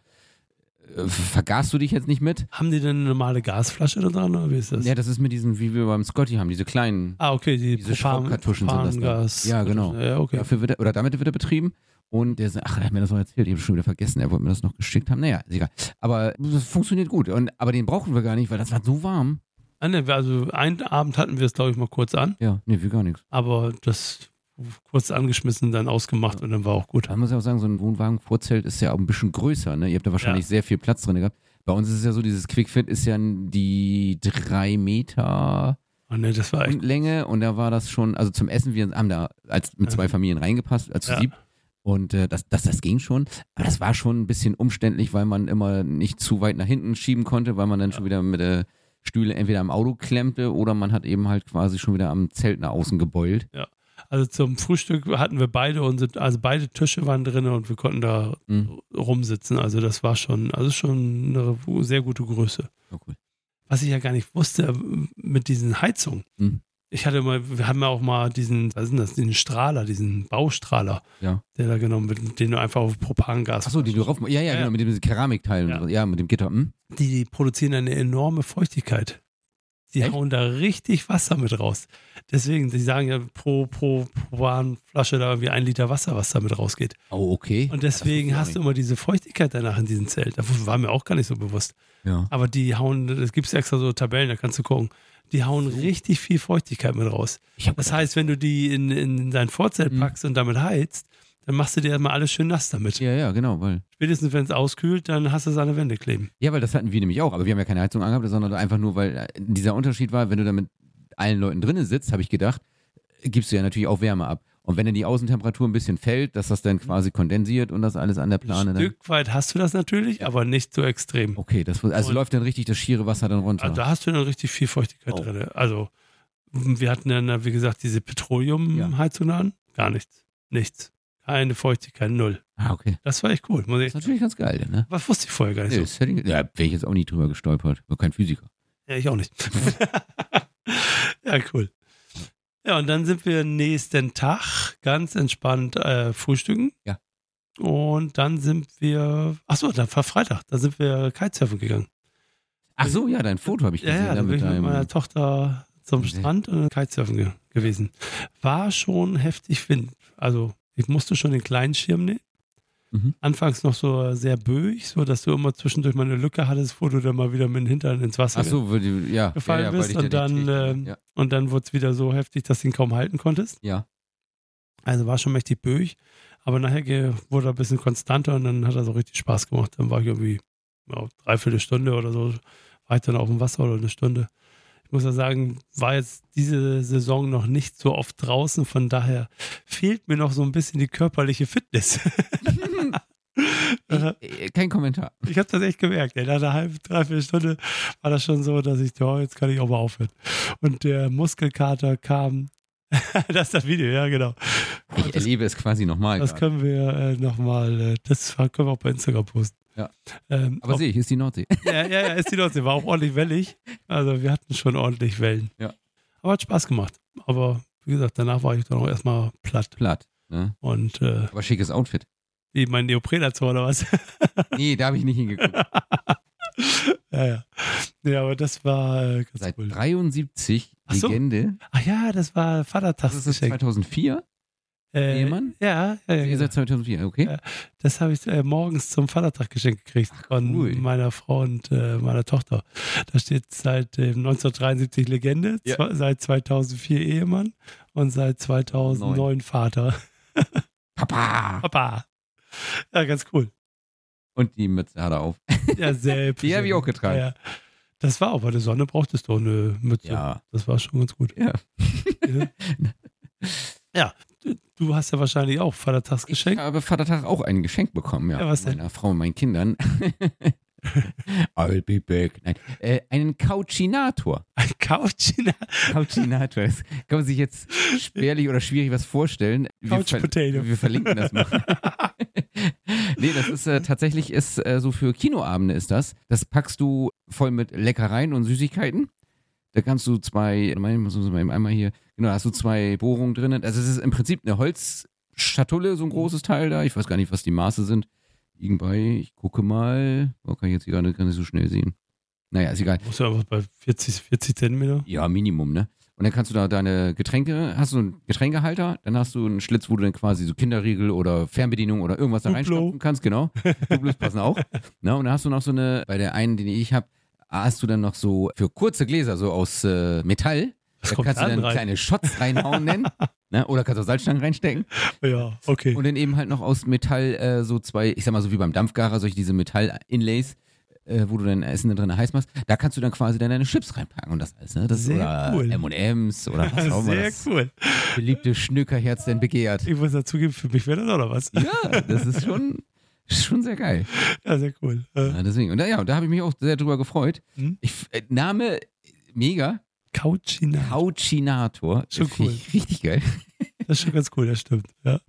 äh, vergaßt du dich jetzt nicht mit. Haben die denn eine normale Gasflasche da dran oder wie ist das? Ja, das ist mit diesen, wie wir beim Scotty haben, diese kleinen, Ah, okay, die diese Schraubkartuschen sind das. dann. Propangas. Ja, genau. Ja, okay. Dafür wird er, oder damit wird er betrieben. Und der sagt, ach, er hat mir das noch erzählt, ich habe schon wieder vergessen, er wollte mir das noch geschickt haben. Naja, ist egal. Aber das funktioniert gut. Und, aber den brauchen wir gar nicht, weil das war so warm. Ah, ne, also einen Abend hatten wir es, glaube ich, mal kurz an, Ja, nee, wir gar nichts. aber das kurz angeschmissen, dann ausgemacht und dann war auch gut. Da muss ich auch sagen, so ein Wohnwagen-Vorzelt ist ja auch ein bisschen größer. Ne? Ihr habt da wahrscheinlich Ja. sehr viel Platz drin gehabt. Bei uns ist es ja so, dieses Quickfit ist ja die drei Meter Oh, ne, das war echt. Länge und da war das schon, also zum Essen, wir haben da als mit zwei Familien reingepasst, als zu Ja. sieb. Und äh, das, das, das ging schon. Aber das war schon ein bisschen umständlich, weil man immer nicht zu weit nach hinten schieben konnte, weil man dann schon wieder mit der Stühle entweder am Auto klemmte oder man hat eben halt quasi schon wieder am Zelt nach außen gebeult. Also zum Frühstück hatten wir beide unsere, also beide Tische waren drin und wir konnten da Mhm. rumsitzen. Also das war schon, also schon eine sehr gute Größe. Oh, cool. Was ich ja gar nicht wusste mit diesen Heizungen. Mhm. Ich hatte mal, wir haben ja auch mal diesen, was ist denn das, diesen Strahler, diesen Baustrahler, Ja. der da genommen wird, den du einfach auf Propangas. Achso, die du rauf. Ja, ja, Ja, genau, ja. mit dem Keramikteil. Ja. Und so. Ja, mit dem Gitter. Hm? Die, die produzieren eine enorme Feuchtigkeit. Die Echt? hauen da richtig Wasser mit raus. Deswegen, die sagen ja pro, pro, pro Flasche da irgendwie ein Liter Wasser, was da mit rausgeht. Oh, okay. Und deswegen hast du immer diese Feuchtigkeit danach in diesem Zelt. Das war mir auch gar nicht so bewusst. Ja. Aber die hauen, es gibt extra so Tabellen, da kannst du gucken. Die hauen richtig viel Feuchtigkeit mit raus. Ich hab Das heißt, wenn du die in, in dein Vorzelt Mhm. packst und damit heizt, dann machst du dir erstmal alles schön nass damit. Ja, ja, genau, weil. Spätestens, wenn es auskühlt, dann hast du es an der Wände kleben. Ja, weil das hatten wir nämlich auch, aber wir haben ja keine Heizung angehabt, sondern einfach nur, weil äh, dieser Unterschied war, wenn du da mit allen Leuten drinnen sitzt, habe ich gedacht, gibst du ja natürlich auch Wärme ab. Und wenn dann die Außentemperatur ein bisschen fällt, dass das dann quasi kondensiert und das alles an der Plane Ein dann. Stück weit hast du das natürlich, ja. aber nicht so extrem. Okay, das also und, läuft dann richtig das schiere Wasser dann runter. Also da hast du dann richtig viel Feuchtigkeit oh. drin. Also wir hatten dann, wie gesagt, diese Petroleumheizung ja. an. Gar nichts. Nichts. Keine Feuchtigkeit, null. Ah, okay. Das war echt cool. Muss ich das ist natürlich ganz geil, ne? Was wusste ich vorher gar nicht nee, so. Ich, ja, wäre ich jetzt auch nie drüber gestolpert. Ich bin kein Physiker. Ja, ich auch nicht. Ja, cool. Ja, und dann sind wir nächsten Tag ganz entspannt äh, frühstücken. Ja. Und dann sind wir, achso, dann war Freitag, da sind wir Kitesurfen gegangen. Ach so, ja, dein Foto habe ich gesehen. Ja, ja, da bin ich mit meiner Tochter zum Strand und Kitesurfen ge- gewesen. War schon heftig Wind. Also ich musste schon den kleinen Schirm nehmen. Mhm. Anfangs noch so sehr böig, so dass du immer zwischendurch mal eine Lücke hattest, wo du dann mal wieder mit dem Hintern ins Wasser Ach so, die, ja, gefallen ja, ja, bist. Und dann, äh, ja. und dann wurde es wieder so heftig, dass du ihn kaum halten konntest. Ja. Also war schon mächtig böig. Aber nachher wurde er ein bisschen konstanter und dann hat er so richtig Spaß gemacht. Dann war ich irgendwie ja, dreiviertel Stunde oder so, war ich dann auf dem Wasser oder eine Stunde. Ich muss ja sagen, war jetzt diese Saison noch nicht so oft draußen, von daher fehlt mir noch so ein bisschen die körperliche Fitness. ich, kein Kommentar. Ich habe das echt gemerkt. Ey. Nach einer halben, dreiviertel Stunde war das schon so, dass ich, ja, jetzt kann ich auch mal aufhören. Und der Muskelkater kam. Das ist das Video, ja, genau. Ich das, erlebe es quasi nochmal. Das grad. können wir äh, nochmal, äh, das können wir auch bei Instagram posten. Ja. Ähm, Aber sehe ich, ist die Nordsee. Ja, ja, ja, ist die Nordsee. War auch ordentlich wellig. Also wir hatten schon ordentlich Wellen. Ja. Aber hat Spaß gemacht. Aber wie gesagt, danach war ich dann auch erstmal platt. Platt, ne? Und, äh, Aber schickes Outfit. Wie mein Neoprenanzug oder was? Nee, da habe ich nicht hingeguckt. Ja, ja. Ja, aber das war äh, ganz Seit cool. dreiundsiebzig, Ach so. Legende. Ach ja, das war Vatertagsgeschenk. Das ist zweitausendvier? Äh, Ehemann? Ja, ja, ja. Ihr seid zweitausendvier, okay. Ja, das habe ich äh, morgens zum Vatertag geschenkt gekriegt. Ach, von cool. meiner Frau und äh, meiner Tochter. Da steht seit äh, neunzehnhundertdreiundsiebzig Legende, Ja. zwe- seit zweitausendvier Ehemann und seit zweitausendneun Neun. Vater. Papa! Papa. Ja, ganz cool. Und die Mütze hat er auf. Ja, selbst. Die habe ich auch getragen. Ja, ja. Das war auch, bei der Sonne brauchtest du eine Mütze. Ja. Das war schon ganz gut. Ja. Ja, du, du hast ja wahrscheinlich auch Vatertagsgeschenk. Ich habe Vatertag auch ein Geschenk bekommen, ja. Ja, was denn? Meiner Frau und meinen Kindern. I'll be back. Nein. Äh, einen Couchinator. Ein Couchinator. Couchinator. Das kann man sich jetzt spärlich oder schwierig was vorstellen. Wir, Couch ver- Potato. wir verlinken das mal. Nee, das ist äh, tatsächlich ist äh, so für Kinoabende ist das. Das packst du voll mit Leckereien und Süßigkeiten. Da kannst du zwei, einmal hier, genau, da hast du zwei Bohrungen drin. Also es ist im Prinzip eine Holzschatulle, so ein großes Teil da. Ich weiß gar nicht, was die Maße sind. Irgendbei, ich gucke mal. Oh, kann ich jetzt hier gar nicht, gar nicht so schnell sehen. Naja, ist egal. Musst du einfach bei vierzig, vierzig Zentimeter? Ja, Minimum, ne? Und dann kannst du da deine Getränke, hast du einen Getränkehalter, dann hast du einen Schlitz, wo du dann quasi so Kinderriegel oder Fernbedienung oder irgendwas da Duplo. reinstopfen kannst, genau. Duplos passen auch. Na, und dann hast du noch so eine, bei der einen, die ich habe, hast du dann noch so für kurze Gläser, so aus äh, Metall. Was Da kommt kannst du da dann rein? kleine Shots reinhauen nennen. Ne? Oder kannst du auch Salzstangen reinstecken. Ja, okay. Und dann eben halt noch aus Metall äh, so zwei, ich sag mal so wie beim Dampfgarer, solche diese Metall-Inlays, äh, wo du dein Essen da drin heiß machst. Da kannst du dann quasi dann deine Chips reinpacken und das alles. Ne? Das Sehr oder cool. M und M's oder was auch immer Sehr das cool. beliebte Schnökerherz denn begehrt. Ich muss dazugeben, für mich wäre das auch noch was. Ja, das ist schon, schon sehr geil. Ja, sehr cool. Äh, Ja, deswegen. Und da, ja, da habe ich mich auch sehr drüber gefreut. Hm? Ich, äh, Name mega. Couchinator. Couchinator. Schon Finde cool. ich richtig geil. Das ist schon ganz cool, das stimmt. Ja.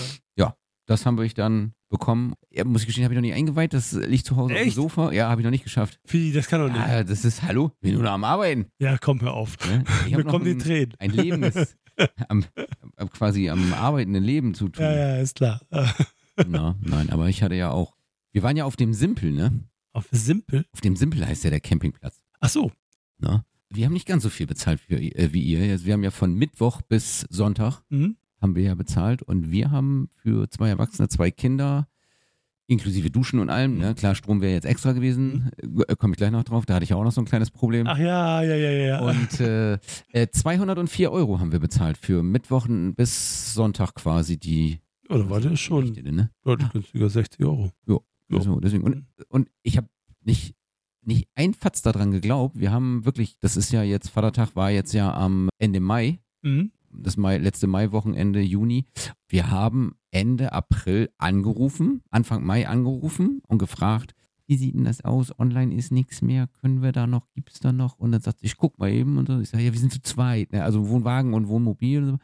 Das haben wir dann bekommen. Ja, muss ich gestehen, habe ich noch nicht eingeweiht. Das liegt zu Hause auf Echt? dem Sofa. Ja, habe ich noch nicht geschafft. Wie, das kann doch nicht. Ah, das ist, hallo, ich bin nur noch am Arbeiten. Ja, komm, hör auf. Ne? Ich Mir habe noch kommen die ein, Tränen. ein lebendes, am, am, quasi am arbeitenden Leben zu tun. Ja, ja, ist klar. Äh, Na, nein, aber ich hatte ja auch, wir waren ja auf dem Simpel, ne? Auf Simpel? Auf dem Simpel heißt ja der Campingplatz. Ach so. Ne? Wir haben nicht ganz so viel bezahlt für, äh, wie ihr. Also wir haben ja von Mittwoch bis Sonntag Mhm. haben wir ja bezahlt und wir haben für zwei Erwachsene, zwei Kinder, inklusive Duschen und allem, ne? Klar, Strom wäre jetzt extra gewesen, äh, komme ich gleich noch drauf, da hatte ich auch noch so ein kleines Problem. Ach ja, ja, ja, ja. Und äh, äh, zweihundertvier Euro haben wir bezahlt für Mittwoch bis Sonntag quasi die. Oder war das schon Geschichte, ne? deutlich günstiger, sechzig Euro. Ja, Ja. so, deswegen. Und, und ich habe nicht, nicht ein Fatz daran geglaubt. Wir haben wirklich, das ist ja jetzt, Vatertag war jetzt ja am Ende Mai. Mhm. das Mai, letzte Maiwochenende, Juni. Wir haben Ende April angerufen, Anfang Mai angerufen und gefragt, wie sieht denn das aus? Online ist nichts mehr. Können wir da noch? Gibt es da noch? Und dann sagt sie, ich guck mal eben. Und so. Ich sage, ja, wir sind zu zweit. Ne? Also Wohnwagen und Wohnmobil. Und so.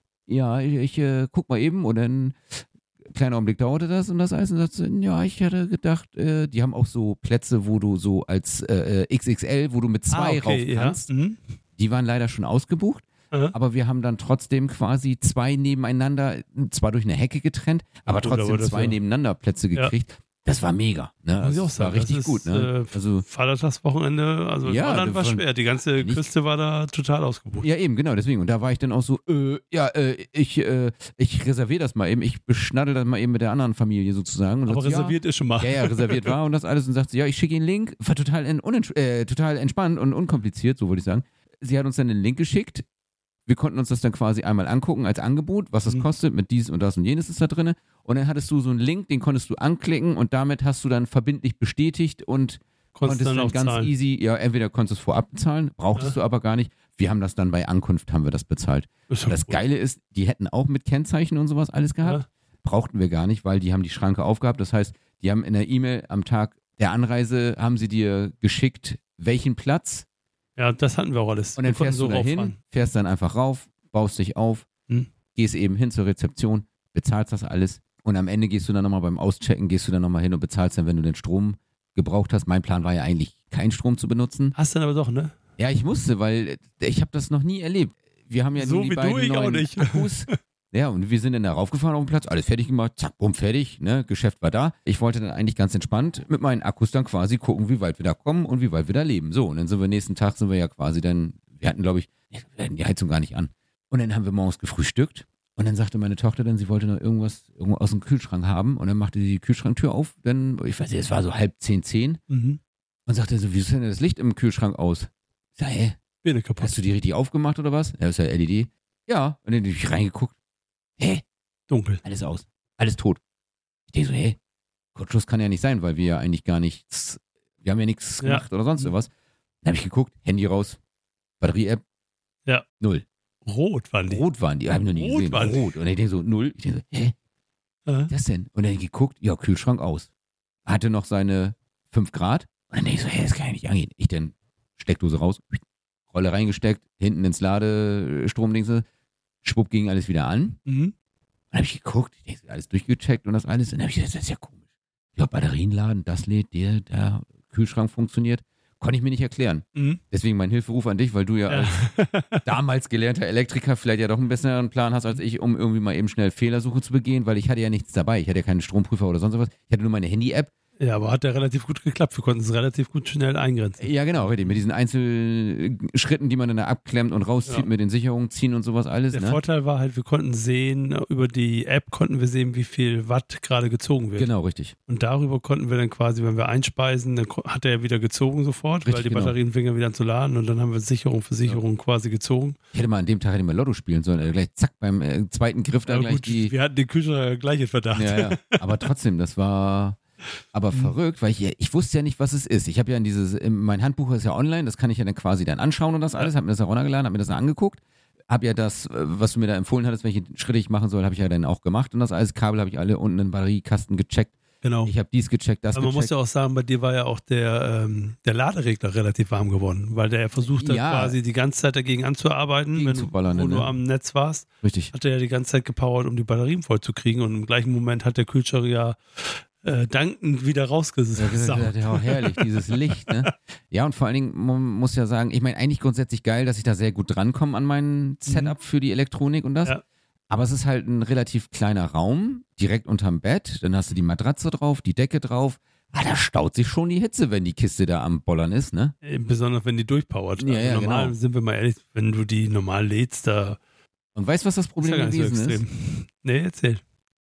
Ja, ich, ich äh, guck mal eben. Und dann, kleiner Augenblick dauerte das und das alles. Und sagt sie, ja, ich hatte gedacht, äh, die haben auch so Plätze, wo du so als äh, X X L, wo du mit zwei ah, okay, rauf kannst. Ja. Mhm. Die waren leider schon ausgebucht. Aha. Aber wir haben dann trotzdem quasi zwei nebeneinander, zwar durch eine Hecke getrennt, aber gut, trotzdem aber zwei ja. nebeneinander Plätze gekriegt. Ja. Das war mega. Ne? Das, das war richtig das gut. Ist, ne? Also Vatertagswochenende, also ja, Holland war schwer. Die ganze Küste war da total ausgebucht. Ja, eben, genau. Deswegen. Und da war ich dann auch so, äh, ja, äh, ich, äh, ich reserviere das mal eben. Ich beschnaddel das mal eben mit der anderen Familie sozusagen. Und aber sagt, reserviert ja, ist schon mal. Ja, ja, reserviert war und das alles. Und sagt sie, ja, ich schicke Ihnen einen Link. War total, in, äh, total entspannt und unkompliziert, so würde ich sagen. Sie hat uns dann den Link geschickt. Wir konnten uns das dann quasi einmal angucken als Angebot, was das mhm. kostet, mit dies und das und jenes ist da drin. Und dann hattest du so einen Link, den konntest du anklicken und damit hast du dann verbindlich bestätigt und konntest, konntest dann, dann ganz zahlen. Easy, ja, entweder konntest du es vorab bezahlen, brauchtest ja. du aber gar nicht. Wir haben das dann bei Ankunft, haben wir das bezahlt. Das, das Geile ist, die hätten auch mit Kennzeichen und sowas alles gehabt. Ja. Brauchten wir gar nicht, weil die haben die Schranke aufgehabt. Das heißt, die haben in der E-Mail am Tag der Anreise, haben sie dir geschickt, welchen Platz. Ja, das hatten wir auch alles. Und dann fährst so du dahin, fährst dann einfach rauf, baust dich auf, hm. gehst eben hin zur Rezeption, bezahlst das alles und am Ende gehst du dann nochmal beim Auschecken, gehst du dann nochmal hin und bezahlst dann, wenn du den Strom gebraucht hast. Mein Plan war ja eigentlich, keinen Strom zu benutzen. Hast du dann aber doch, ne? Ja, ich musste, weil ich habe das noch nie erlebt. Wir haben ja so nun die wie beiden du, ich neuen auch nicht. Akkus. Ja, und wir sind dann da raufgefahren auf den Platz, alles fertig gemacht, zack, bumm, fertig, ne, Geschäft war da. Ich wollte dann eigentlich ganz entspannt mit meinen Akkus dann quasi gucken, wie weit wir da kommen und wie weit wir da leben. So, und dann sind wir nächsten Tag, sind wir ja quasi dann, wir hatten glaube ich, wir hatten die Heizung gar nicht an. Und dann haben wir morgens gefrühstückt und dann sagte meine Tochter dann, sie wollte noch irgendwas irgendwo aus dem Kühlschrank haben und dann machte sie die Kühlschranktür auf, dann, ich weiß nicht, es war so halb zehn, zehn mhm. und sagte so, wieso ist denn das Licht im Kühlschrank aus? Ich sag, hä? Birne kaputt. Hast du die richtig aufgemacht oder was? Ja, das ist ja L E D. Ja, und dann habe ich reingeguckt. Hä? Dunkel. Alles aus. Alles tot. Ich denke so, hä? Kurzschluss kann ja nicht sein, weil wir ja eigentlich gar nichts, wir haben ja nichts ja. gemacht oder sonst was. Dann habe ich geguckt, Handy raus, Batterie-App, ja. null. Rot waren die. Rot waren die, habe ich noch nie Rot gesehen. Waren Rot. Und ich denke so, null. Ich denke so, hä? Äh? Was ist das denn? Und dann geguckt, ja, Kühlschrank aus. Hatte noch seine fünf Grad. Und dann denke ich so, hä, das kann ja nicht angehen. Ich dann Steckdose raus, Rolle reingesteckt, hinten ins Ladestromdings, schwupp ging alles wieder an. Mhm. Dann habe ich geguckt, ich denke, alles durchgecheckt und das alles. Und dann habe ich gedacht, das ist ja komisch. Ja, Batterien laden, das lädt, der, der Kühlschrank funktioniert. Konnte ich mir nicht erklären. Mhm. Deswegen mein Hilferuf an dich, weil du ja, ja. als damals gelernter Elektriker vielleicht ja doch einen besseren Plan hast als ich, um irgendwie mal eben schnell Fehlersuche zu begehen, weil ich hatte ja nichts dabei. Ich hatte ja keinen Stromprüfer oder sonst was. Ich hatte nur meine Handy-App. Ja, aber hat ja relativ gut geklappt. Wir konnten es relativ gut schnell eingrenzen. Ja, genau, richtig. Mit diesen Einzelschritten, die man dann da abklemmt und rauszieht, ja. mit den Sicherungen ziehen und sowas alles. Der ne? Vorteil war halt, wir konnten sehen, über die App konnten wir sehen, wie viel Watt gerade gezogen wird. Genau, richtig. Und darüber konnten wir dann quasi, wenn wir einspeisen, dann hat er ja wieder gezogen sofort, richtig, weil die genau. Batterien fingen wieder an zu laden und dann haben wir Sicherung für Sicherung ja. quasi gezogen. Ich hätte mal an dem Tag hätte mal Lotto spielen sollen. Also gleich zack, beim äh, zweiten Griff da ja, gleich gut, die... wir hatten den Kühlschrank gleich in Verdacht. Ja, ja. Aber trotzdem, das war... Aber mhm. verrückt, weil ich, ich wusste ja nicht, was es ist. Ich habe ja in dieses, mein Handbuch ist ja online, das kann ich ja dann quasi dann anschauen und das alles, habe mir das heruntergeladen, habe mir das dann angeguckt, habe ja das, was du mir da empfohlen hattest, welche Schritte ich machen soll, habe ich ja dann auch gemacht und das alles, Kabel habe ich alle unten in den Batteriekasten gecheckt. Genau. Ich habe dies gecheckt, das Aber man gecheckt. muss ja auch sagen, bei dir war ja auch der, ähm, der Laderegler relativ warm geworden, weil der versucht hat, ja. quasi die ganze Zeit dagegen anzuarbeiten, Gegen wenn zu du, ballern, wo ne? du am Netz warst. Richtig. Hat er ja die ganze Zeit gepowert, um die Batterien voll zu kriegen und im gleichen Moment hat der Kühlschrank ja äh, dankend wieder rausgesaugt. Ja, ja, herrlich, dieses Licht, ne? Ja, und vor allen Dingen, man muss ja sagen, ich meine, eigentlich grundsätzlich geil, dass ich da sehr gut drankomme an mein Setup mhm. für die Elektronik und das. Ja. Aber es ist halt ein relativ kleiner Raum, direkt unterm Bett. Dann hast du die Matratze drauf, die Decke drauf. Ah, da staut sich schon die Hitze, wenn die Kiste da am Bollern ist, ne? Besonders wenn die durchpowert. Ja, ja, also normal, genau. sind wir mal ehrlich, wenn du die normal lädst, da... Und weißt du, was das Problem ist ja gewesen so ist? Nee, erzähl.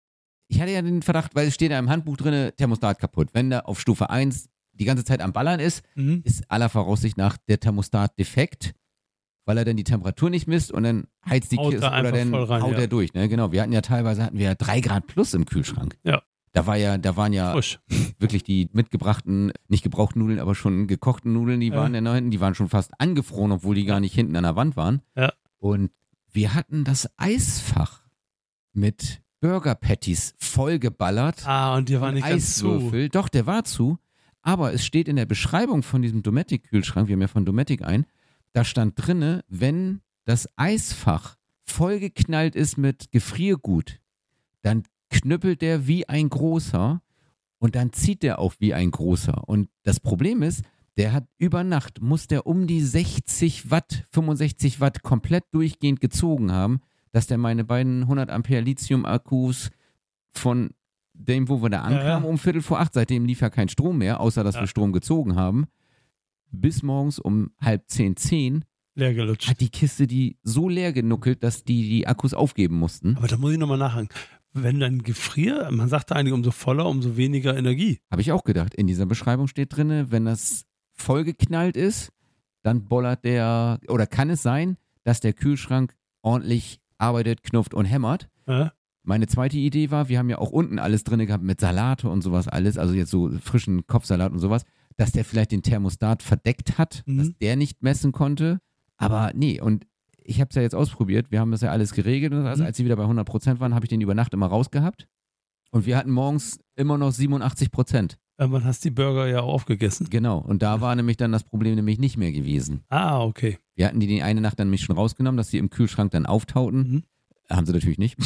Ich hatte ja den Verdacht, weil es steht ja im Handbuch drin, Thermostat kaputt. Wenn der auf Stufe eins die ganze Zeit am Ballern ist, mhm. ist aller Voraussicht nach der Thermostat defekt, weil er dann die Temperatur nicht misst und dann heizt die Kiste oder dann rein, haut ja. er durch. Ne? Genau, wir hatten ja teilweise hatten wir ja drei Grad plus im Kühlschrank. Ja. Da war ja, da waren ja Frisch. wirklich die mitgebrachten, nicht gebrauchten Nudeln, aber schon gekochten Nudeln, die ja. waren ja noch hinten, die waren schon fast angefroren, obwohl die gar nicht hinten an der Wand waren. Ja. Und Wir hatten das Eisfach mit Burger Patties vollgeballert. Ah, und die war nicht ganz zu. Eiswürfel. Doch, der war zu. Aber es steht in der Beschreibung von diesem Dometic-Kühlschrank, wir haben ja von Dometic ein, da stand drinne, wenn das Eisfach vollgeknallt ist mit Gefriergut, dann knüppelt der wie ein großer und dann zieht der auch wie ein großer. Und das Problem ist, der hat über Nacht, muss der um die sechzig Watt, fünfundsechzig Watt komplett durchgehend gezogen haben, dass der meine beiden hundert Ampere Lithium-Akkus von dem, wo wir da ankamen, ja, ja. um Viertel vor acht, seitdem lief ja kein Strom mehr, außer dass ja. wir Strom gezogen haben, bis morgens um halb zehn, zehn, leer gelutscht. hat die Kiste die so leer genuckelt, dass die die Akkus aufgeben mussten. Aber da muss ich nochmal nachhaken. Wenn dann Gefrier, man sagte eigentlich, umso voller, umso weniger Energie. Habe ich auch gedacht. In dieser Beschreibung steht drin, wenn das vollgeknallt ist, dann bollert der, oder kann es sein, dass der Kühlschrank ordentlich arbeitet, knufft und hämmert. Ja. Meine zweite Idee war, wir haben ja auch unten alles drin gehabt mit Salate und sowas alles, also jetzt so frischen Kopfsalat und sowas, dass der vielleicht den Thermostat verdeckt hat, Mhm. dass der nicht messen konnte. Aber nee, und ich habe es ja jetzt ausprobiert, wir haben das ja alles geregelt und also Mhm. als sie wieder bei hundert Prozent waren, habe ich den über Nacht immer rausgehabt und wir hatten morgens immer noch siebenundachtzig Prozent. Irgendwann hast du die Burger ja auch aufgegessen. Genau, und da war nämlich dann das Problem nämlich nicht mehr gewesen. Ah, okay. Wir hatten die die eine Nacht dann nämlich schon rausgenommen, dass sie im Kühlschrank dann auftauten. Mhm. Haben sie natürlich nicht.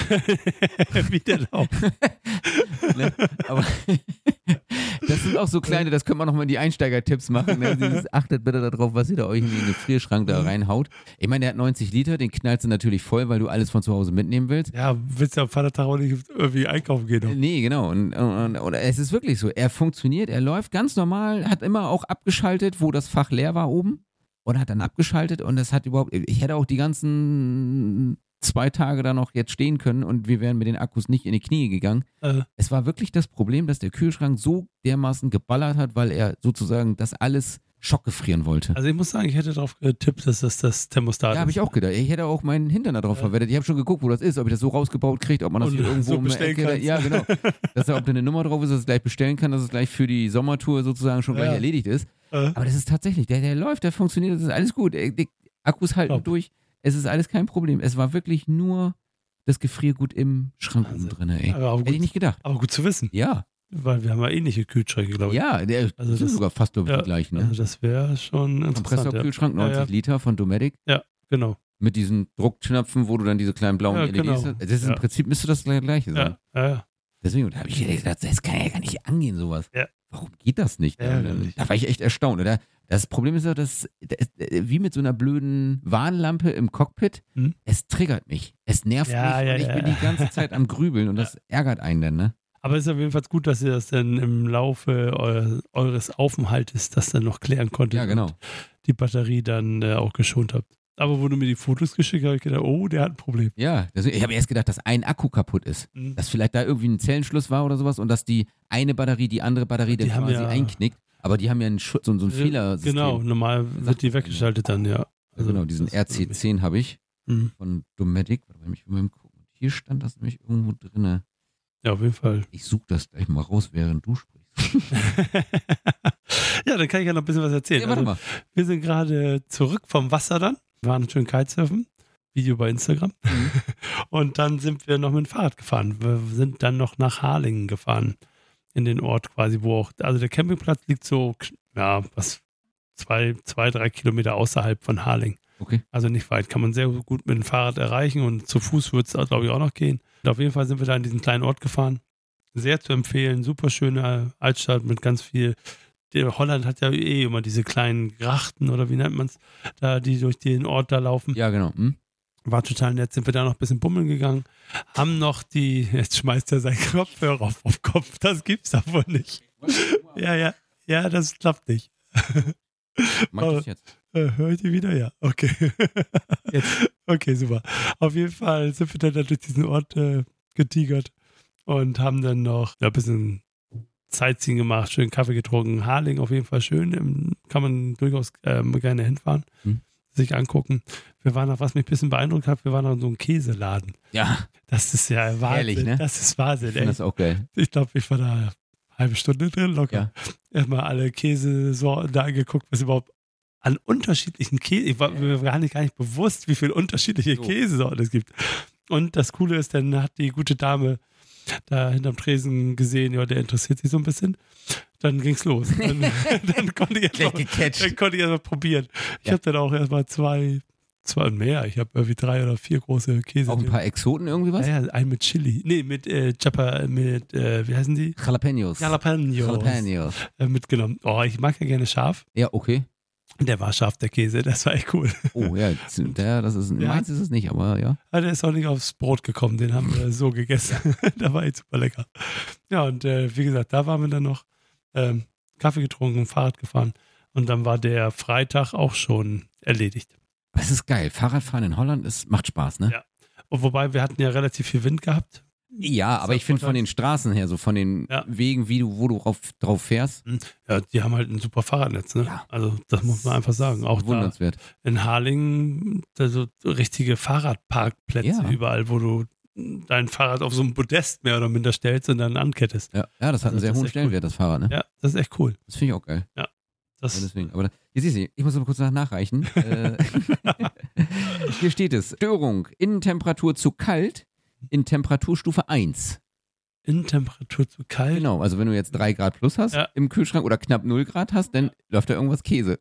Wie denn auch? Ne? Aber das sind auch so kleine, das können wir nochmal in die Einsteiger-Tipps machen. Ne? Dieses, achtet bitte darauf, was ihr da euch in den Gefrierschrank da reinhaut. Ich meine, der hat neunzig Liter, den knallst du natürlich voll, weil du alles von zu Hause mitnehmen willst. Ja, willst du am Vatertag auch nicht irgendwie einkaufen gehen? Noch? Nee, genau. Und, und, und es ist wirklich so. Er funktioniert, er läuft ganz normal, hat immer auch abgeschaltet, wo das Fach leer war oben. Und hat dann abgeschaltet und es hat überhaupt, ich hätte auch die ganzen zwei Tage da noch jetzt stehen können und wir wären mit den Akkus nicht in die Knie gegangen. Äh. Es war wirklich das Problem, dass der Kühlschrank so dermaßen geballert hat, weil er sozusagen das alles schockgefrieren wollte. Also ich muss sagen, ich hätte darauf getippt, dass das das Thermostat ist. Ja, habe ich auch gedacht. Ich hätte auch meinen Hintern darauf Ja. verwendet. Ich habe schon geguckt, wo das ist, ob ich das so rausgebaut kriege, ob man das Und hier irgendwo so um die bestellen Ecke, kannst. ja genau, dass da ob da eine Nummer drauf ist, dass es gleich bestellen kann, dass es gleich für die Sommertour sozusagen schon Ja. gleich erledigt ist. Äh. Aber das ist tatsächlich, der, der läuft, der funktioniert, das ist alles gut. Die Akkus halten Top. durch. Es ist alles kein Problem. Es war wirklich nur das Gefriergut im Schrank oben Wahnsinn. drin, ey. Aber, aber, Hätte ich gut, nicht gedacht. aber gut zu wissen, Ja, weil wir haben ja ähnliche Kühlschränke, glaube ich. ja, der Also sind das- sogar fast, glaube ich, ja, die gleichen. Ne? Also das wäre schon interessant. Ja. Kompressorkühlschrank, Ja, neunzig ja. Liter von Dometic. Genau. Mit diesen Druckknöpfen, wo du dann diese kleinen blauen Ja, L E Ds genau. hast. Das ist Ja. im Prinzip, müsste das gleiche sein. Ja, ja, ja. Deswegen habe ich gedacht, das kann ja gar nicht angehen, sowas. Ja. Warum geht das nicht? Ja, da, ehrlich. da war ich echt erstaunt. Oder? Das Problem ist ja, dass das, wie mit so einer blöden Warnlampe im Cockpit, Hm? es triggert mich. Es nervt Ja, mich ja, und ich ja. bin die ganze Zeit am Grübeln und das ärgert einen dann, ne? Aber es ist auf jeden Fall gut, dass ihr das dann im Laufe eu eures Aufenthaltes das dann noch klären konntet. Ja, genau. Und die Batterie dann äh, auch geschont habt. Aber wo du mir die Fotos geschickt hast, habe ich gedacht, oh, der hat ein Problem. Ja, deswegen, ich habe erst gedacht, dass ein Akku kaputt ist. Mhm. Dass vielleicht da irgendwie ein Zellenschluss war oder sowas und dass die eine Batterie die andere Batterie Die dann haben quasi ja- einknickt. Aber die haben ja einen Schutz, so, so ein Fehlersystem. Genau, normal wird die weggeschaltet dann, ja. Also genau, diesen das- R C zehn habe ich Mhm. von Dometic. Warte mal, ich will mal gucken. Hier stand das nämlich irgendwo drinne. Ja, auf jeden Fall. Ich suche das gleich mal raus, während du sprichst. Ja, dann kann ich ja noch ein bisschen was erzählen. Ja, warte Also, mal. wir sind gerade zurück vom Wasser dann. Wir waren schön Kitesurfen. Video bei Instagram. Mhm. Und dann sind wir noch mit dem Fahrrad gefahren. Wir sind dann noch nach Harlingen gefahren. In den Ort quasi, wo auch, also der Campingplatz liegt so, ja, was, zwei, zwei, drei Kilometer außerhalb von Harlingen. Okay. Also nicht weit, kann man sehr gut mit dem Fahrrad erreichen und zu Fuß wird es, glaube ich, auch noch gehen. Und auf jeden Fall sind wir da in diesen kleinen Ort gefahren. Sehr zu empfehlen, super schöne Altstadt mit ganz viel. Der Holland hat ja eh immer diese kleinen Grachten oder wie nennt man es, da, die durch den Ort da laufen. Ja, genau. Hm? War total nett, sind wir da noch ein bisschen bummeln gegangen. Haben noch die, jetzt schmeißt er seinen Kopfhörer auf den Kopf, das gibt's doch wohl nicht. Ja, ja, ja, das klappt nicht. Mach ich das jetzt? Äh, Hör ich die wieder? Ja, okay. Jetzt. Okay, super. Auf jeden Fall sind wir dann da durch diesen Ort äh, getigert und haben dann noch ja, ein bisschen Sightseeing gemacht, schön Kaffee getrunken. Harlingen auf jeden Fall schön, ähm, kann man durchaus ähm, gerne hinfahren, Hm. sich angucken. Wir waren noch, was mich ein bisschen beeindruckt hat, wir waren noch in so einem Käseladen. Ja, Das ist ja Wahnsinn. Herrlich, ne? Das ist Wahnsinn, ich finde ey. das auch geil. Ich glaube, ich war da eine halbe Stunde drin, locker. Ja. Erstmal alle Käsesorten da angeguckt, was überhaupt an unterschiedlichen Käse. Ich war mir gar nicht, gar nicht bewusst, wie viele unterschiedliche So. Käsesorten es gibt. Und das Coole ist, dann hat die gute Dame da hinterm Tresen gesehen, ja, der interessiert sich so ein bisschen. Dann ging's los. Dann, dann konnte ich erst mal, dann konnte ich erst mal probieren. Ich Ja. habe dann auch erst mal zwei, zwei und mehr. Ich habe irgendwie drei oder vier große Käse. Auch ein paar Exoten irgendwie was? Ja, ja, einen mit Chili. Nee, mit äh, Japa, mit, äh, wie heißen die? Jalapenos. Jalapenos. Jalapenos. Äh, mitgenommen. Oh, ich mag ja gerne scharf. Ja, okay. Der war scharf, der Käse. Das war echt cool. Oh ja, der, das ist, Ja. meins ist es nicht, aber ja. Aber der ist auch nicht aufs Brot gekommen. Den haben wir so gegessen. Der war echt super lecker. Ja, und äh, wie gesagt, da waren wir dann noch ähm, Kaffee getrunken, Fahrrad gefahren. Und dann war der Freitag auch schon erledigt. Das ist geil. Fahrradfahren in Holland ist, macht Spaß, ne? Ja. Und wobei, wir hatten ja relativ viel Wind gehabt. Ja, aber ich finde von den Straßen her, so von den Ja. Wegen, wie du, wo du drauf, drauf fährst, Ja, die haben halt ein super Fahrradnetz, ne? Ja. Also das muss man einfach sagen. Auch da wundernswert. in Harlingen, da so richtige Fahrradparkplätze Ja. überall, wo du dein Fahrrad auf so ein Podest mehr oder minder stellst und dann ankettest. Ja, ja das hat einen Also sehr das ist hohen echt Stellenwert, das Fahrrad, ne? Ja, das ist echt cool. Das finde ich auch geil. Das, Ja, deswegen. Aber da, jetzt siehst du, ich muss aber kurz nach- nachreichen. Äh, Hier steht es: Störung, Innentemperatur zu kalt, in Temperaturstufe eins. Innentemperatur zu kalt. Genau, also wenn du jetzt drei Grad plus hast Ja. im Kühlschrank oder knapp null Grad hast, dann läuft da irgendwas Käse.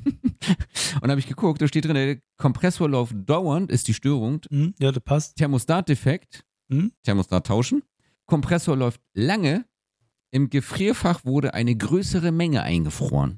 Und da habe ich geguckt, da steht drin, der Kompressor läuft dauernd, ist die Störung. Hm, ja, das passt. Thermostatdefekt, Hm? Thermostat tauschen. Kompressor läuft lange, im Gefrierfach wurde eine größere Menge eingefroren.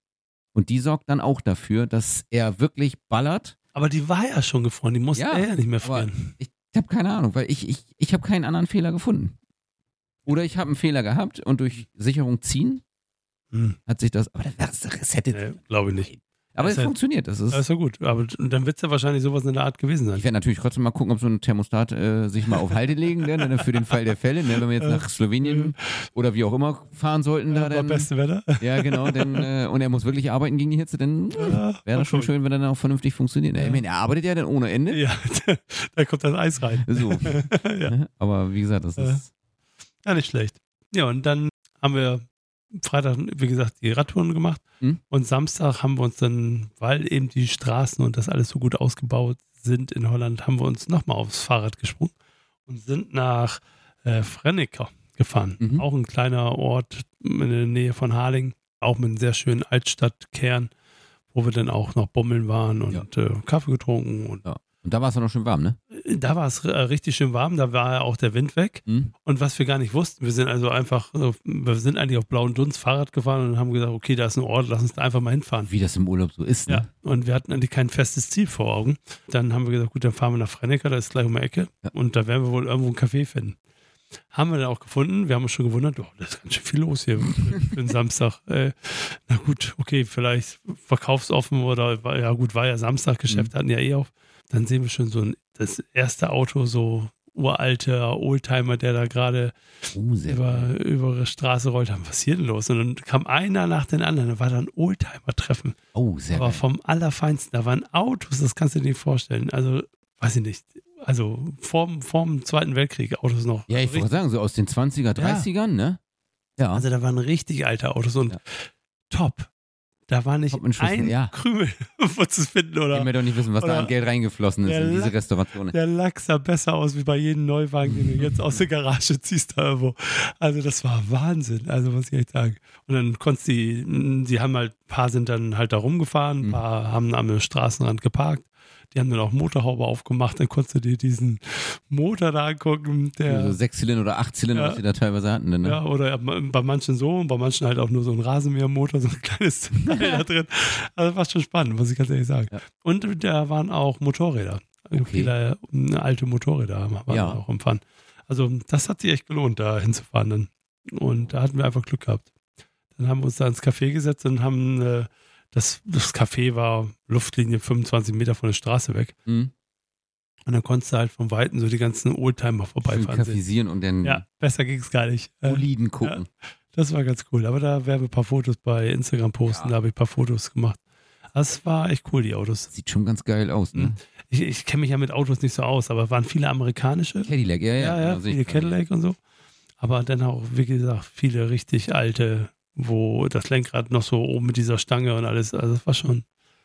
Und die sorgt dann auch dafür, dass er wirklich ballert. Aber die war ja schon gefroren, die musste Ja, er ja nicht mehr aber frieren. ich habe keine Ahnung, weil ich, ich, ich habe keinen anderen Fehler gefunden. Oder ich habe einen Fehler gehabt und durch Sicherung ziehen Hm. hat sich das, aber das, das resettet. Nee, glaube ich nicht. Aber das es ist- funktioniert. Das ist, Das ist ja gut. Aber dann wird es ja wahrscheinlich sowas in der Art gewesen sein. ich werde natürlich trotzdem mal gucken, ob so ein Thermostat äh, sich mal auf Halde legen, ne, ne, für den Fall der Fälle, ne, wenn wir jetzt nach Slowenien oder wie auch immer fahren sollten. Da, War dann, beste Wetter. ja, genau. Denn, äh, und er muss wirklich arbeiten gegen die Hitze, dann äh, Ja, wäre das schon schön, wenn er dann auch vernünftig funktioniert. Ja. Ich meine, er arbeitet ja dann ohne Ende. Ja, da kommt das Eis rein. So. Ja. Ne? Aber wie gesagt, das ist. Ja, nicht schlecht. Ja, und dann haben wir Freitag, wie gesagt, die Radtouren gemacht. Mhm. Und Samstag haben wir uns dann, weil eben die Straßen und das alles so gut ausgebaut sind in Holland, haben wir uns nochmal aufs Fahrrad gesprungen und sind nach äh, Frenneker gefahren. Mhm. Auch ein kleiner Ort in der Nähe von Harlingen. Auch mit einem sehr schönen Altstadtkern, wo wir dann auch noch bummeln waren und äh, Kaffee getrunken. Und Ja. Und da war es auch noch schön warm, ne? da war es äh, richtig schön warm, da war ja auch der Wind weg. Mhm. Und was wir gar nicht wussten, wir sind also einfach, so- wir sind eigentlich auf blauen Dunst Fahrrad gefahren und haben gesagt, okay, da ist ein Ort, lass uns da einfach mal hinfahren. Wie das im Urlaub so ist, ne? Ja, und wir hatten eigentlich kein festes Ziel vor Augen. Dann haben wir gesagt, gut, dann fahren wir nach Frenneker, das ist gleich um die Ecke. Ja. Und da werden wir wohl irgendwo ein Café finden. Haben wir dann auch gefunden. Wir haben uns schon gewundert, oh, da ist ganz schön viel los hier für, für den Samstag. Äh, na gut, okay, vielleicht verkaufsoffen oder, war- ja gut, war ja Samstaggeschäft, Mhm. hatten ja eh auf. Dann sehen wir schon so ein, das erste Auto, so uralter Oldtimer, der da gerade Oh, sehr über, über die Straße rollt. Was ist hier denn los? Und dann kam einer nach den anderen. Da war da ein Oldtimer-Treffen. Oh, sehr Aber geil. vom Allerfeinsten. Da waren Autos, das kannst du dir nicht vorstellen. Also, weiß ich nicht. Also, vorm, vorm Zweiten Weltkrieg Autos noch. Ja, ich also, wollte sagen, so aus den zwanziger, dreißigern, ne? Ja. also, da waren richtig alte Autos und Ja. top. Da war nicht Top in Schuss, ein ja. Krümel zu finden. Ich Oder will doch nicht wissen, was da oder- an Geld reingeflossen ist Der in diese Lack- Restauration. der Lachs sah besser aus wie bei jedem Neuwagen, den du jetzt aus der Garage ziehst da irgendwo. Also das war Wahnsinn, also muss ich echt sagen. Und dann konntest die, die haben halt, ein paar sind dann halt da rumgefahren, ein Mhm. paar haben am Straßenrand geparkt. Die haben dann auch Motorhaube aufgemacht, dann konntest du dir diesen Motor da angucken, der, Also sechs Zylinder oder acht Zylinder, Ja. was die da teilweise hatten. Dann, ne? ja, oder bei manchen so und bei manchen halt auch nur so ein Rasenmähermotor, so ein kleines Teil da drin. Also war schon spannend, muss ich ganz ehrlich sagen. Ja. Und da waren auch Motorräder. Okay. Viele äh, alte Motorräder waren Ja. auch im Fahren. Also das hat sich echt gelohnt, da hinzufahren dann. Und da hatten wir einfach Glück gehabt. Dann haben wir uns da ins Café gesetzt und haben, äh, das, das Café war Luftlinie fünfundzwanzig Meter von der Straße weg. Mhm. Und dann konntest du halt von Weitem so die ganzen Oldtimer Schön vorbeifahren sehen. kaffisieren und dann Ja, besser ging es gar nicht. Äh, Boliden gucken. Das war ganz cool. Aber da werden wir ein paar Fotos bei Instagram posten. Ja. Da habe ich ein paar Fotos gemacht. Das war echt cool, die Autos. Sieht schon ganz geil aus, ne? Mhm. Ich, ich kenne mich ja mit Autos nicht so aus, aber waren viele amerikanische. Cadillac, ja, ja. Ja, ja, genau, sehe ich viele gerade. Cadillac und so. Aber dann auch, wie gesagt, viele richtig alte, wo das Lenkrad noch so oben mit dieser Stange und alles. Also das war schon,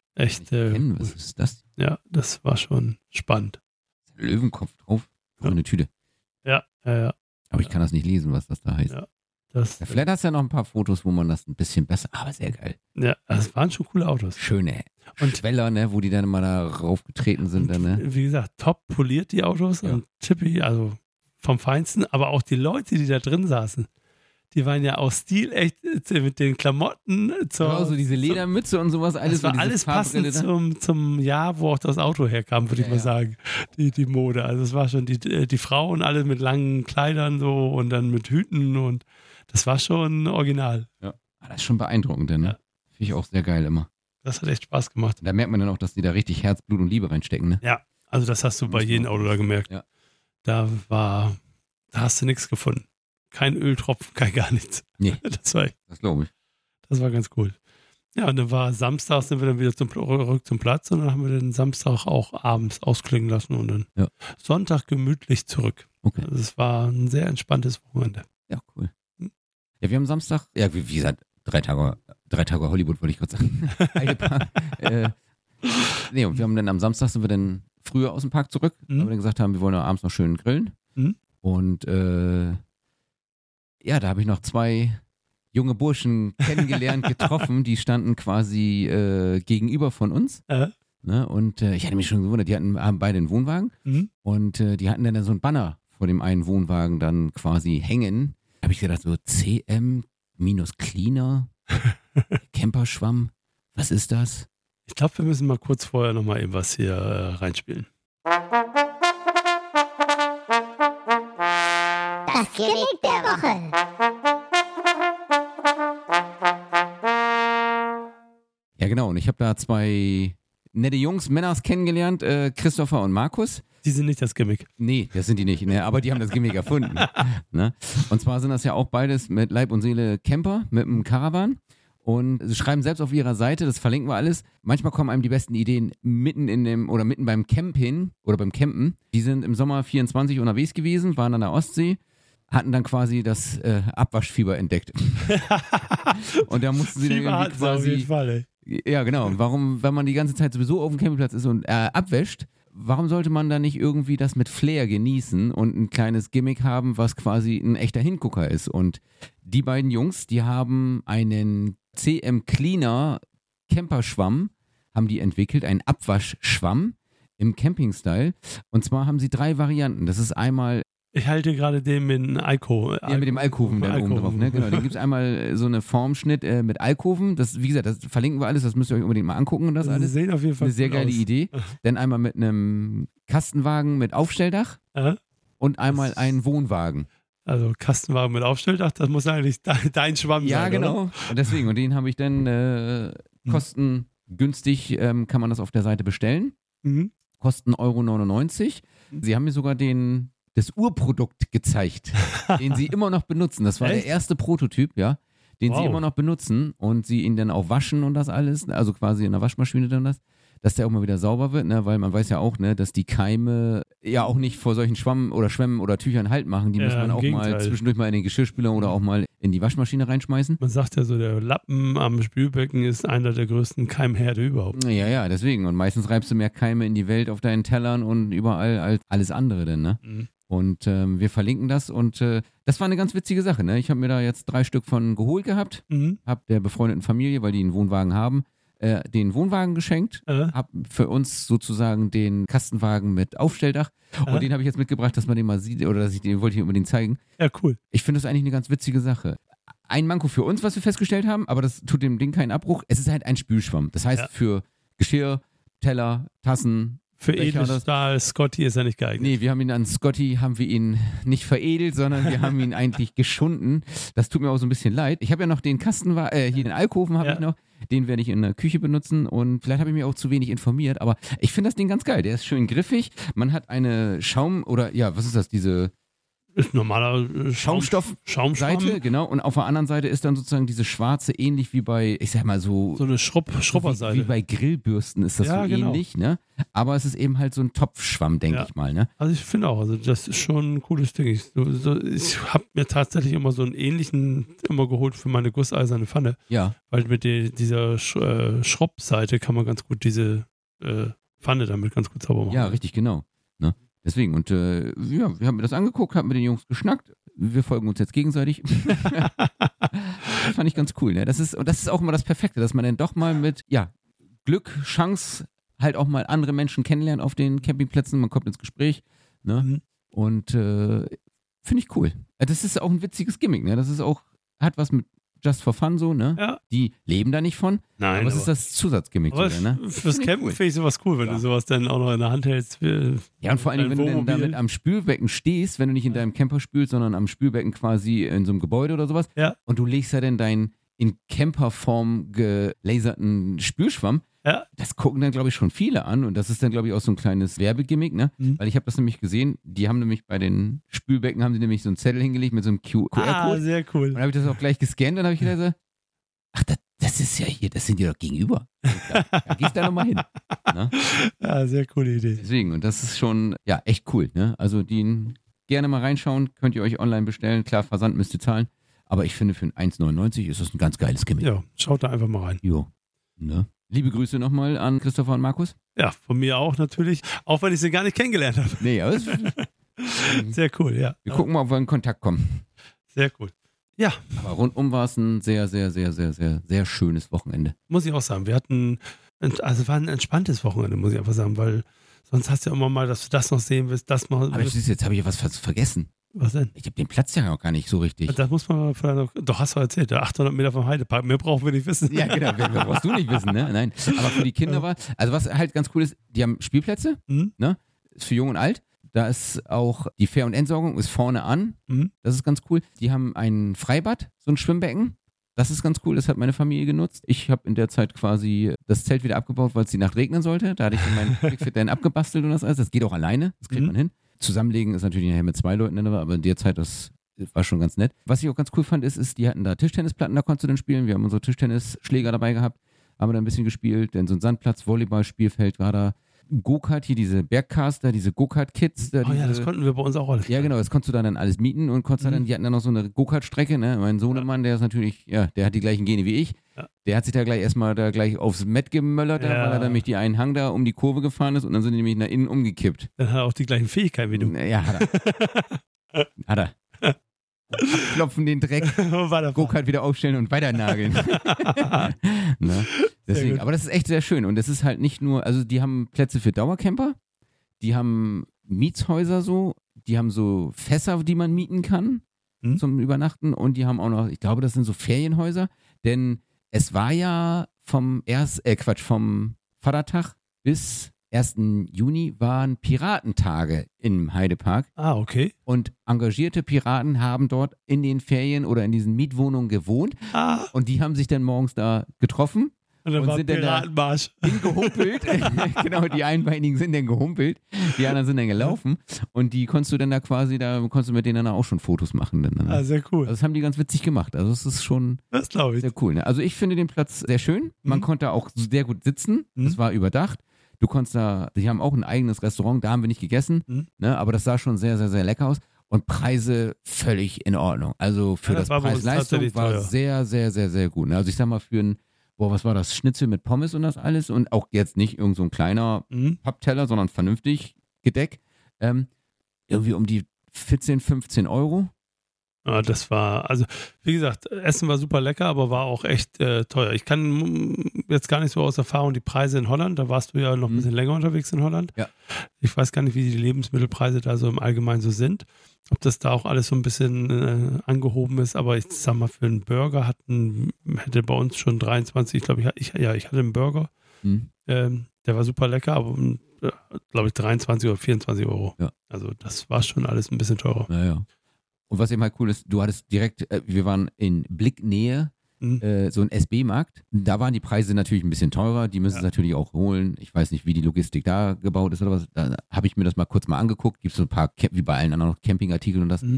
Echt. Äh, kennen, was ist das? Ja, das war schon spannend. Löwenkopf drauf. Ja. Eine Tüte. Ja, ja, ja. Aber ich kann das nicht lesen, was das da heißt. Ja, das, ja, vielleicht hast du ja noch ein paar Fotos, wo man das ein bisschen besser, aber sehr geil. Ja, das waren schon coole Autos. Schöne und Schweller, ne, wo die dann mal da raufgetreten sind. Dann, ne? Wie gesagt, top poliert die Autos ja. und Tippi, also vom Feinsten, aber auch die Leute, die da drin saßen, die waren ja auch stilecht mit den Klamotten. Zur, genau, so diese Ledermütze zum, und sowas. Alles das war alles passend zum, zum Jahr, wo auch das Auto herkam, würde ja, ich mal ja. sagen. Die, die Mode. Also es war schon die, die Frauen alle mit langen Kleidern so und dann mit Hüten und das war schon original. Ja, das ist schon beeindruckend, ne? Ja. Finde ich auch sehr geil immer. Das hat echt Spaß gemacht. Da merkt man dann auch, dass die da richtig Herzblut und Liebe reinstecken, ne? Ja, also das hast du bei jedem Auto da gemerkt. Ja. Da war, da hast du nichts gefunden. Kein Öltropfen, kein gar nichts. Nee, das war, das glaube ich. Das war ganz cool. Ja, und dann war Samstag, sind wir dann wieder zum, zurück zum Platz und dann haben wir den Samstag auch abends ausklingen lassen und dann ja. Sonntag gemütlich zurück. Okay. Also es war ein sehr entspanntes Wochenende. Ja, cool. Ja, wir haben Samstag, ja, wie, wie gesagt, drei Tage, drei Tage Hollywood, wollte ich gerade sagen. äh, nee, und wir haben dann am Samstag sind wir dann früher aus dem Park zurück, mhm. weil wir dann gesagt haben, wir wollen ja abends noch schön grillen. Mhm. Und äh, ja, da habe ich noch zwei junge Burschen kennengelernt, getroffen, die standen quasi äh, gegenüber von uns. Äh. Ne? Und äh, ich hatte mich schon gewundert, die hatten, haben beide einen Wohnwagen mhm. und äh, die hatten dann so ein Banner vor dem einen Wohnwagen dann quasi hängen. Da habe ich gedacht, so C M minus Cleaner, Camperschwamm, was ist das? Ich glaube, wir müssen mal kurz vorher nochmal eben was hier äh, reinspielen. Das Gimmick der Woche. Ja, genau. Und ich habe da zwei nette Jungs, Männers kennengelernt, äh, Christopher und Markus. Die sind nicht das Gimmick. Nee, das sind die nicht. Ne? Aber die haben das Gimmick erfunden. Ne? Und zwar sind das ja auch beides mit Leib und Seele Camper, mit einem Caravan. Und sie schreiben selbst auf ihrer Seite, das verlinken wir alles. Manchmal kommen einem die besten Ideen mitten in dem oder mitten beim Camping oder beim Campen. Die sind im Sommer vierundzwanzig unterwegs gewesen, waren an der Ostsee, hatten dann quasi das äh, Abwaschfieber entdeckt. Und da mussten sie dann irgendwie quasi. Auf jeden Fall, ey. Ja, genau. Warum, wenn man die ganze Zeit sowieso auf dem Campingplatz ist und äh, abwäscht, warum sollte man da nicht irgendwie das mit Flair genießen und ein kleines Gimmick haben, was quasi ein echter Hingucker ist? Und die beiden Jungs, die haben einen C M Cleaner Camperschwamm, haben die entwickelt, einen Abwaschschwamm im Camping-Style. Und zwar haben sie drei Varianten. Das ist einmal Ich halte gerade den mit dem Alko. Ja, mit dem Alkoven da oben drauf. Ne? Genau, da gibt es einmal so eine Formschnitt äh, mit Alkoven. Das, wie gesagt, das verlinken wir alles, das müsst ihr euch unbedingt mal angucken und das Sie alles. sehen auf jeden Fall eine sehr cool geile aus. Idee. Dann einmal mit einem Kastenwagen mit Aufstelldach äh? und einmal einen Wohnwagen. Also Kastenwagen mit Aufstelldach, das muss eigentlich dein, dein Schwamm ja, sein, genau. Oder? Und deswegen, und den habe ich dann äh, kostengünstig, ähm, kann man das auf der Seite bestellen. Mhm. Kosten Euro neunundneunzig. Sie haben mir sogar den das Urprodukt gezeigt, den sie immer noch benutzen. Das war Echt? der erste Prototyp, ja, den Wow. sie immer noch benutzen und sie ihn dann auch waschen und das alles, also quasi in der Waschmaschine dann das, dass der auch mal wieder sauber wird, ne, weil man weiß ja auch, ne, dass die Keime ja auch nicht vor solchen Schwamm oder Schwämmen oder Tüchern Halt machen. Die Ja, muss man im auch Gegenteil. mal zwischendurch mal in den Geschirrspüler oder auch mal in die Waschmaschine reinschmeißen. Man sagt ja so, der Lappen am Spülbecken ist einer der größten Keimherde überhaupt. Ja, ja, deswegen. Und meistens reibst du mehr Keime in die Welt auf deinen Tellern und überall als alles andere denn, ne? Mhm. Und ähm, wir verlinken das und äh, das war eine ganz witzige Sache, ne? Ich habe mir da jetzt drei Stück von geholt gehabt, Mhm. habe der befreundeten Familie, weil die einen Wohnwagen haben, äh, den Wohnwagen geschenkt, Äh? habe für uns sozusagen den Kastenwagen mit Aufstelldach Äh? und den habe ich jetzt mitgebracht, dass man den mal sieht oder dass ich den wollte ich unbedingt zeigen. Ja, cool. Ich finde das eigentlich eine ganz witzige Sache. Ein Manko für uns, was wir festgestellt haben, aber das tut dem Ding keinen Abbruch. Es ist halt ein Spülschwamm. Das heißt, Ja. für Geschirr, Teller, Tassen, Für Becher oder- Edelstahl, Scotty ist er nicht geeignet. Nee, wir haben ihn an Scotty, haben wir ihn nicht veredelt, sondern wir haben ihn eigentlich geschunden. Das tut mir auch so ein bisschen leid. Ich habe ja noch den Kasten, äh, hier den Alkoven habe Ja. ich noch. Den werde ich in der Küche benutzen und vielleicht habe ich mich auch zu wenig informiert, aber ich finde das Ding ganz geil. Der ist schön griffig. Man hat eine Schaum- oder ja, was ist das, diese ist normaler äh, Schaum, Schaumstoff- Schaumschwamm. Seite, genau. Und auf der anderen Seite ist dann sozusagen diese schwarze, ähnlich wie bei, ich sag mal so, So eine Schrupp, Schrupperseite. wie, wie bei Grillbürsten ist das Ja, so genau. ähnlich, ne? Aber es ist eben halt so ein Topfschwamm, denke Ja. ich mal, ne? Also ich finde auch, also das ist schon ein cooles Ding. Ich, so, so, ich habe mir tatsächlich immer so einen ähnlichen immer geholt für meine gusseiserne Pfanne, Ja. weil mit die, dieser Sch äh, Schrubbseite kann man ganz gut diese äh, Pfanne damit ganz gut sauber machen. Ja, richtig, genau. Ne? Deswegen, und äh, ja, wir haben mir das angeguckt, haben mit den Jungs geschnackt. Wir folgen uns jetzt gegenseitig. Das fand ich ganz cool. Ne? Das ist, und das ist auch immer das Perfekte, dass man dann doch mal mit ja, Glück, Chance, halt auch mal andere Menschen kennenlernt auf den Campingplätzen. Man kommt ins Gespräch. Ne? Mhm. Und äh, finde ich cool. Das ist auch ein witziges Gimmick. Ne? Das ist auch, hat was mit Just for Fun so. Ne? Ja. Die leben da nicht von. Nein, aber es ist das Zusatzgimmick. aber sogar, ne? fürs Finde ich Campen cool. finde ich sowas cool, wenn Ja. du sowas dann auch noch in der Hand hältst. Für, Ja, und vor allem, dein wenn du dann Wohnmobil. damit am Spülbecken stehst, wenn du nicht in deinem Camper spülst, sondern am Spülbecken quasi in so einem Gebäude oder sowas, Ja. und du legst ja dann deinen in Camperform gelaserten Spülschwamm, Ja. das gucken dann, glaube ich, schon viele an, und das ist dann, glaube ich, auch so ein kleines Werbegimmick, ne? Mhm. Weil ich habe das nämlich gesehen, die haben nämlich bei den Spülbecken, haben die nämlich so einen Zettel hingelegt mit so einem Q Ah, R-Code, sehr cool. und dann habe ich das auch gleich gescannt, und habe ich gedacht so, ach, das, das ist ja hier, das sind die doch gegenüber. Da, da gehst du da nochmal hin. Ne? Ja, sehr coole Idee. Deswegen, und das ist schon, ja, echt cool, ne? Also die gerne mal reinschauen, könnt ihr euch online bestellen. Klar, Versand müsst ihr zahlen, aber ich finde, für ein eins neunundneunzig ist das ein ganz geiles Gimmick. Ja, schaut da einfach mal rein. Jo. Ne? Liebe Grüße nochmal an Christopher und Markus. Ja, von mir auch natürlich, auch wenn ich sie gar nicht kennengelernt habe. Nee, aber es, Sehr cool, ja. wir gucken mal, ob wir in Kontakt kommen. Sehr cool. Ja, Aber rundum war es ein sehr, sehr, sehr, sehr, sehr, sehr schönes Wochenende. muss ich auch sagen. Wir hatten, also war ein entspanntes Wochenende, muss ich einfach sagen, weil sonst hast du ja immer mal, dass du das noch sehen willst, das noch. Aber siehst du, jetzt habe ich was ver- vergessen. Was denn? Ich habe den Platz ja auch gar nicht so richtig. Das muss man vielleicht noch, doch hast du erzählt, der achthundert Meter vom Heidepark, mehr brauchen wir nicht wissen. Ja, genau, mehr brauchst du nicht wissen, ne? Nein. Aber für die Kinder war, also was halt ganz cool ist, die haben Spielplätze, Mhm. ne? Ist für Jung und Alt. Da ist auch die Fähr- und Entsorgung ist vorne an. Mhm. Das ist ganz cool. Die haben ein Freibad, so ein Schwimmbecken. Das ist ganz cool, das hat meine Familie genutzt. Ich habe in der Zeit quasi das Zelt wieder abgebaut, weil es die Nacht regnen sollte. Da hatte ich meinen Quickfit dann abgebastelt und das alles. Das geht auch alleine, das kriegt Mhm. man hin. Zusammenlegen ist natürlich nachher mit zwei Leuten, aber in der Zeit, das war schon ganz nett. Was ich auch ganz cool fand, ist, ist die hatten da Tischtennisplatten, da konntest du dann spielen. Wir haben unsere Tischtennisschläger dabei gehabt, haben da ein bisschen gespielt. Dann so ein Sandplatz, Volleyballspielfeld war da. Go-Kart, hier diese Bergcaster, diese Go-Kart-Kits. Da Oh ja, das diese- konnten wir bei uns auch alles. ja, genau, das konntest du da dann alles mieten und konntest Mhm. dann, die hatten dann noch so eine Go-Kart-Strecke, ne? Mein Sohnemann, der ist natürlich, ja, der hat die gleichen Gene wie ich. Ja. Der hat sich da gleich erstmal da gleich aufs Met gemöllert, da, Ja. weil er dann nämlich die einen Hang da um die Kurve gefahren ist und dann sind die nämlich nach innen umgekippt. Dann hat er auch die gleichen Fähigkeiten wie du. Ja, hat er. hat er. Abklopfen den Dreck, Weiterfahren. Go-Kart wieder aufstellen und weiter nageln. ne? Deswegen, gut. aber das ist echt sehr schön und das ist halt nicht nur, also die haben Plätze für Dauercamper, die haben Mietshäuser so, die haben so Fässer, die man mieten kann Hm? zum Übernachten und die haben auch noch, ich glaube, das sind so Ferienhäuser, denn es war ja vom erst, äh Quatsch, vom Vatertag bis ersten Juni waren Piratentage im Heidepark. Ah, okay. Und engagierte Piraten haben dort in den Ferien oder in diesen Mietwohnungen gewohnt Ah, und die haben sich dann morgens da getroffen, und dann Und war sind denn da- Piratenmarsch. hingehumpelt. Genau, die Einbeinigen sind dann gehumpelt, die anderen sind dann gelaufen und die konntest du dann da quasi, da konntest du mit denen dann auch schon Fotos machen. Dann, ne? Ah, sehr cool. Also das haben die ganz witzig gemacht. Also es ist schon Das glaube ich. sehr cool. Ne? Also ich finde den Platz sehr schön. Man Mhm. konnte auch sehr gut sitzen. Mhm. Es war überdacht. Du konntest da, die haben auch ein eigenes Restaurant, da haben wir nicht gegessen, Mhm. ne? Aber das sah schon sehr, sehr, sehr lecker aus. Und Preise völlig in Ordnung. Also für Ja, das das war bei uns Preis-Leistung tatsächlich war teuer. sehr, sehr, sehr, sehr gut. Ne? Also ich sag mal für ein, boah, was war das? Schnitzel mit Pommes und das alles und auch jetzt nicht irgend so ein kleiner Mhm. Pappteller, sondern vernünftig gedeckt. Ähm, irgendwie um die vierzehn, fünfzehn Euro. Ja, das war, also wie gesagt, Essen war super lecker, aber war auch echt äh, teuer. Ich kann mm, jetzt gar nicht so aus Erfahrung die Preise in Holland, da warst du ja noch ein Mhm. bisschen länger unterwegs in Holland. Ja. Ich weiß gar nicht, wie die Lebensmittelpreise da so im Allgemeinen so sind. Ob das da auch alles so ein bisschen äh, angehoben ist, aber ich sag mal, für einen Burger hatten, hätte bei uns schon dreiundzwanzig, ich glaube, ich, ich, ja, ich hatte einen Burger, Hm. ähm, der war super lecker, aber äh, glaube ich dreiundzwanzig oder vierundzwanzig Euro. Ja. Also das war schon alles ein bisschen teurer. Naja. Und was eben halt cool ist, du hattest direkt, äh, wir waren in Blicknähe, Mhm. äh, so ein S B-Markt. Da waren die Preise natürlich ein bisschen teurer, die müssen es Ja. natürlich auch holen. Ich weiß nicht, wie die Logistik da gebaut ist oder was. Da habe ich mir das mal kurz mal angeguckt. Gibt es so ein paar, Camp- wie bei allen anderen noch Campingartikel und das. Mhm.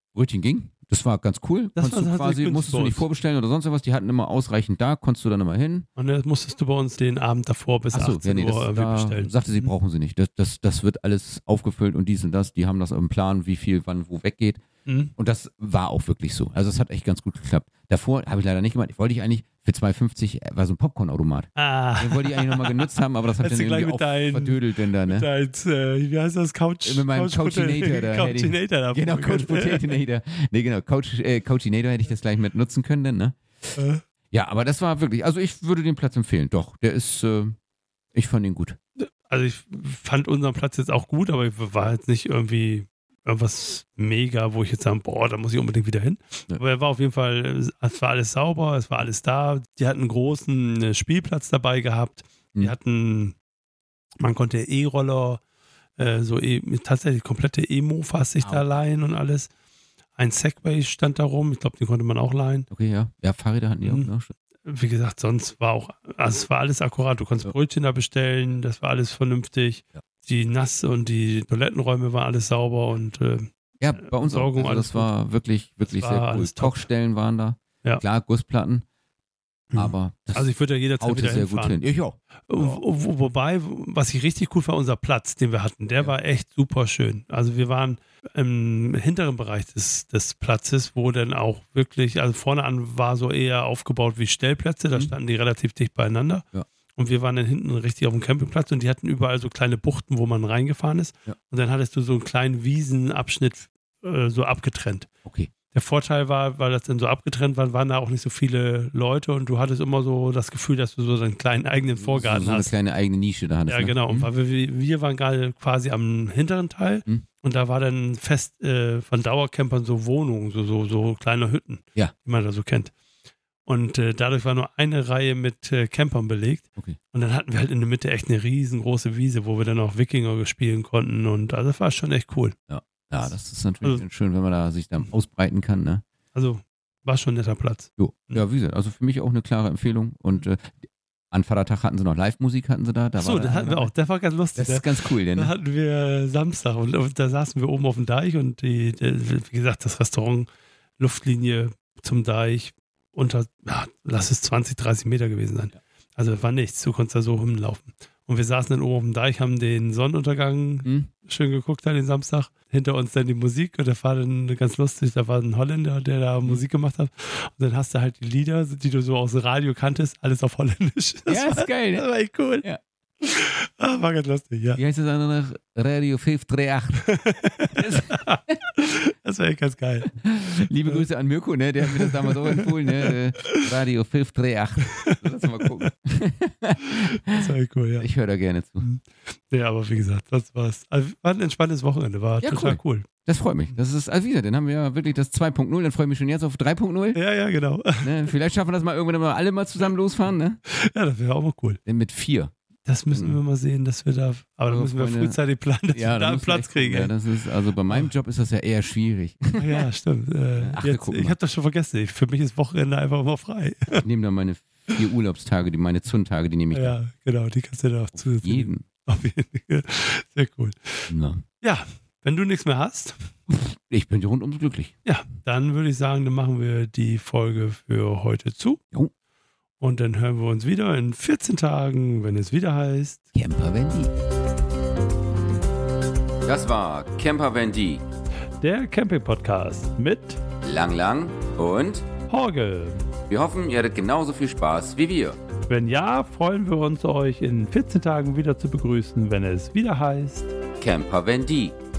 Brötchen ging. Das war ganz cool. Das Konntest war du quasi, musstest du nicht vorbestellen oder sonst was. Die hatten immer ausreichend da, konntest du dann immer hin. Und dann musstest du bei uns den Abend davor bis Achso, achtzehn ja, nee, Uhr das, da bestellen. sagte sie, brauchen sie nicht. Das, das, das wird alles aufgefüllt und dies und das. Die haben das im Plan, wie viel wann wo weggeht. Mhm. Und das war auch wirklich so. Also es hat echt ganz gut geklappt. Davor habe ich leider nicht gemacht. Ich wollte ich eigentlich für zwei fünfzig war so ein Popcorn-Automat. Ah. Den wollte ich eigentlich nochmal genutzt haben, aber das hat Hast dann du gleich irgendwie mit auch dein- verdödelt denn da, ne? Da als, äh, wie heißt das? Couch? Mit meinem Couch- Couchinator da hätte ich- Couchinator da Genau, Coach Potatinator. Nee, genau, Coach, äh, Coachinator hätte ich das gleich mit nutzen können, denn, ne? Äh. Ja, aber das war wirklich, also ich würde den Platz empfehlen. Doch, der ist, äh, ich fand ihn gut. Also ich fand unseren Platz jetzt auch gut, aber ich war jetzt nicht irgendwie irgendwas mega, wo ich jetzt sage, boah, da muss ich unbedingt wieder hin. Ja. Aber er war auf jeden Fall, es war alles sauber, es war alles da. Die hatten einen großen äh, Spielplatz dabei gehabt. Die Mhm. hatten, man konnte E-Roller, äh, so e tatsächlich komplette E-Mofas sich Wow. da leihen und alles. Ein Segway stand da rum, ich glaube, den konnte man auch leihen. Okay, ja. Ja, Fahrräder hatten die Mhm. auch, ne? Wie gesagt, sonst war auch, also es war alles akkurat. Du konntest Ja. Brötchen da bestellen, das war alles vernünftig. Ja. Die Nass- und die Toilettenräume waren alles sauber und äh, Ja, bei uns auch. Entsorgung, Also alles das war wirklich, wirklich war sehr cool. alles top. Kochstellen waren da. Ja. Klar, Gussplatten, Mhm. aber das also ich würde ja jederzeit haute wieder sehr gut hinfahren. hin. Ich auch. Wo, wo, wobei, was ich richtig cool war, unser Platz, den wir hatten, der Ja. war echt super schön. Also wir waren im hinteren Bereich des, des Platzes, wo dann auch wirklich, also vorne an war so eher aufgebaut wie Stellplätze, da Mhm. standen die relativ dicht beieinander. Ja. Und wir waren dann hinten richtig auf dem Campingplatz und die hatten überall so kleine Buchten, wo man reingefahren ist. Ja. Und dann hattest du so einen kleinen Wiesenabschnitt äh, so abgetrennt. Okay. Der Vorteil war, weil das dann so abgetrennt war, waren da auch nicht so viele Leute und du hattest immer so das Gefühl, dass du so deinen kleinen eigenen Vorgarten so, so eine hast. kleine eigene Nische da hattest. Ja, ne? genau. Und Mhm. weil wir, wir waren gerade quasi am hinteren Teil Mhm. und da war dann fest äh, von Dauercampern so Wohnungen, so, so, so kleine Hütten, Ja. die man da so kennt. Und äh, dadurch war nur eine Reihe mit äh, Campern belegt. Okay. Und dann hatten wir halt in der Mitte echt eine riesengroße Wiese, wo wir dann auch Wikinger spielen konnten. Und also das war schon echt cool. Ja, das ist natürlich Also- schön, wenn man da sich da ausbreiten kann, ne? Also war schon ein netter Platz. Jo. Ja, wie gesagt, also für mich auch eine klare Empfehlung. Und äh, an Vatertag hatten sie noch Live-Musik, hatten sie da. da Achso, war das der hatten wir eine- auch. Das war ganz lustig. Das ist ganz cool, denn, Da ne? hatten wir Samstag und, und da saßen wir oben auf dem Deich und die, die, wie gesagt, das Restaurant, Luftlinie zum Deich unter, ja, lass es zwanzig, dreißig Meter gewesen sein. Ja. Also das war nichts, du konntest da so rumlaufen. Und wir saßen dann oben auf dem Deich, haben den Sonnenuntergang Hm? schön geguckt an den Samstag. Hinter uns dann die Musik und da war dann ganz lustig, da war ein Holländer, der da Musik gemacht hat. Und dann hast du halt die Lieder, die du so aus dem Radio kanntest, alles auf Holländisch. Das Ja, war, ist geil, das ne? war echt cool. Ja. Ah, war ganz lustig, ja. Wie heißt das andere noch? Radio fünf drei acht. Das war echt ganz geil. Liebe Grüße an Mirko, ne? Der hat mir das damals auch empfohlen, ne? Äh, Radio fünf drei acht. Lass mal gucken. Das war echt cool, ja. Ich höre da gerne zu. Ja, aber wie gesagt, das war's. Also, war ein entspanntes Wochenende, war Ja, total cool. Das freut mich. Das ist, also wieder, dann haben wir ja wirklich das zwei Punkt null, dann freue ich mich schon jetzt auf drei Punkt null. Ja, ja, genau. Ne? Vielleicht schaffen wir das mal irgendwann mal alle mal zusammen losfahren, ne? Ja, das wäre auch mal cool. Denn mit vier. Das müssen wir mal sehen, dass wir da, aber da Also, müssen wir Freunde, frühzeitig planen, dass wir da da einen müssen wir Platz echt gucken. kriegen. Ja, ey. das ist, also bei meinem Job ist das ja eher schwierig. Ja, stimmt. Äh, Ach, wir jetzt, gucken ich mal. habe das schon vergessen. Ich, für mich ist Wochenende einfach immer frei. Ich nehme dann meine vier Urlaubstage, die meine Zundtage, die nehme ich Ja, genau, die kannst du dann auch zusätzlich. jeden. Auf jeden Fall. Sehr cool. Na. Ja, wenn du nichts mehr hast, Ich bin rundum glücklich. ja, dann würde ich sagen, dann machen wir die Folge für heute zu. Jo. Und dann hören wir uns wieder in vierzehn Tagen, wenn es wieder heißt. Camper Van Die. Das war Camper Van Die. Der Camping-Podcast mit Lang Lang und Horge. wir hoffen, ihr hattet genauso viel Spaß wie wir. Wenn ja, freuen wir uns, euch in vierzehn Tagen wieder zu begrüßen, wenn es wieder heißt. Camper Van Die.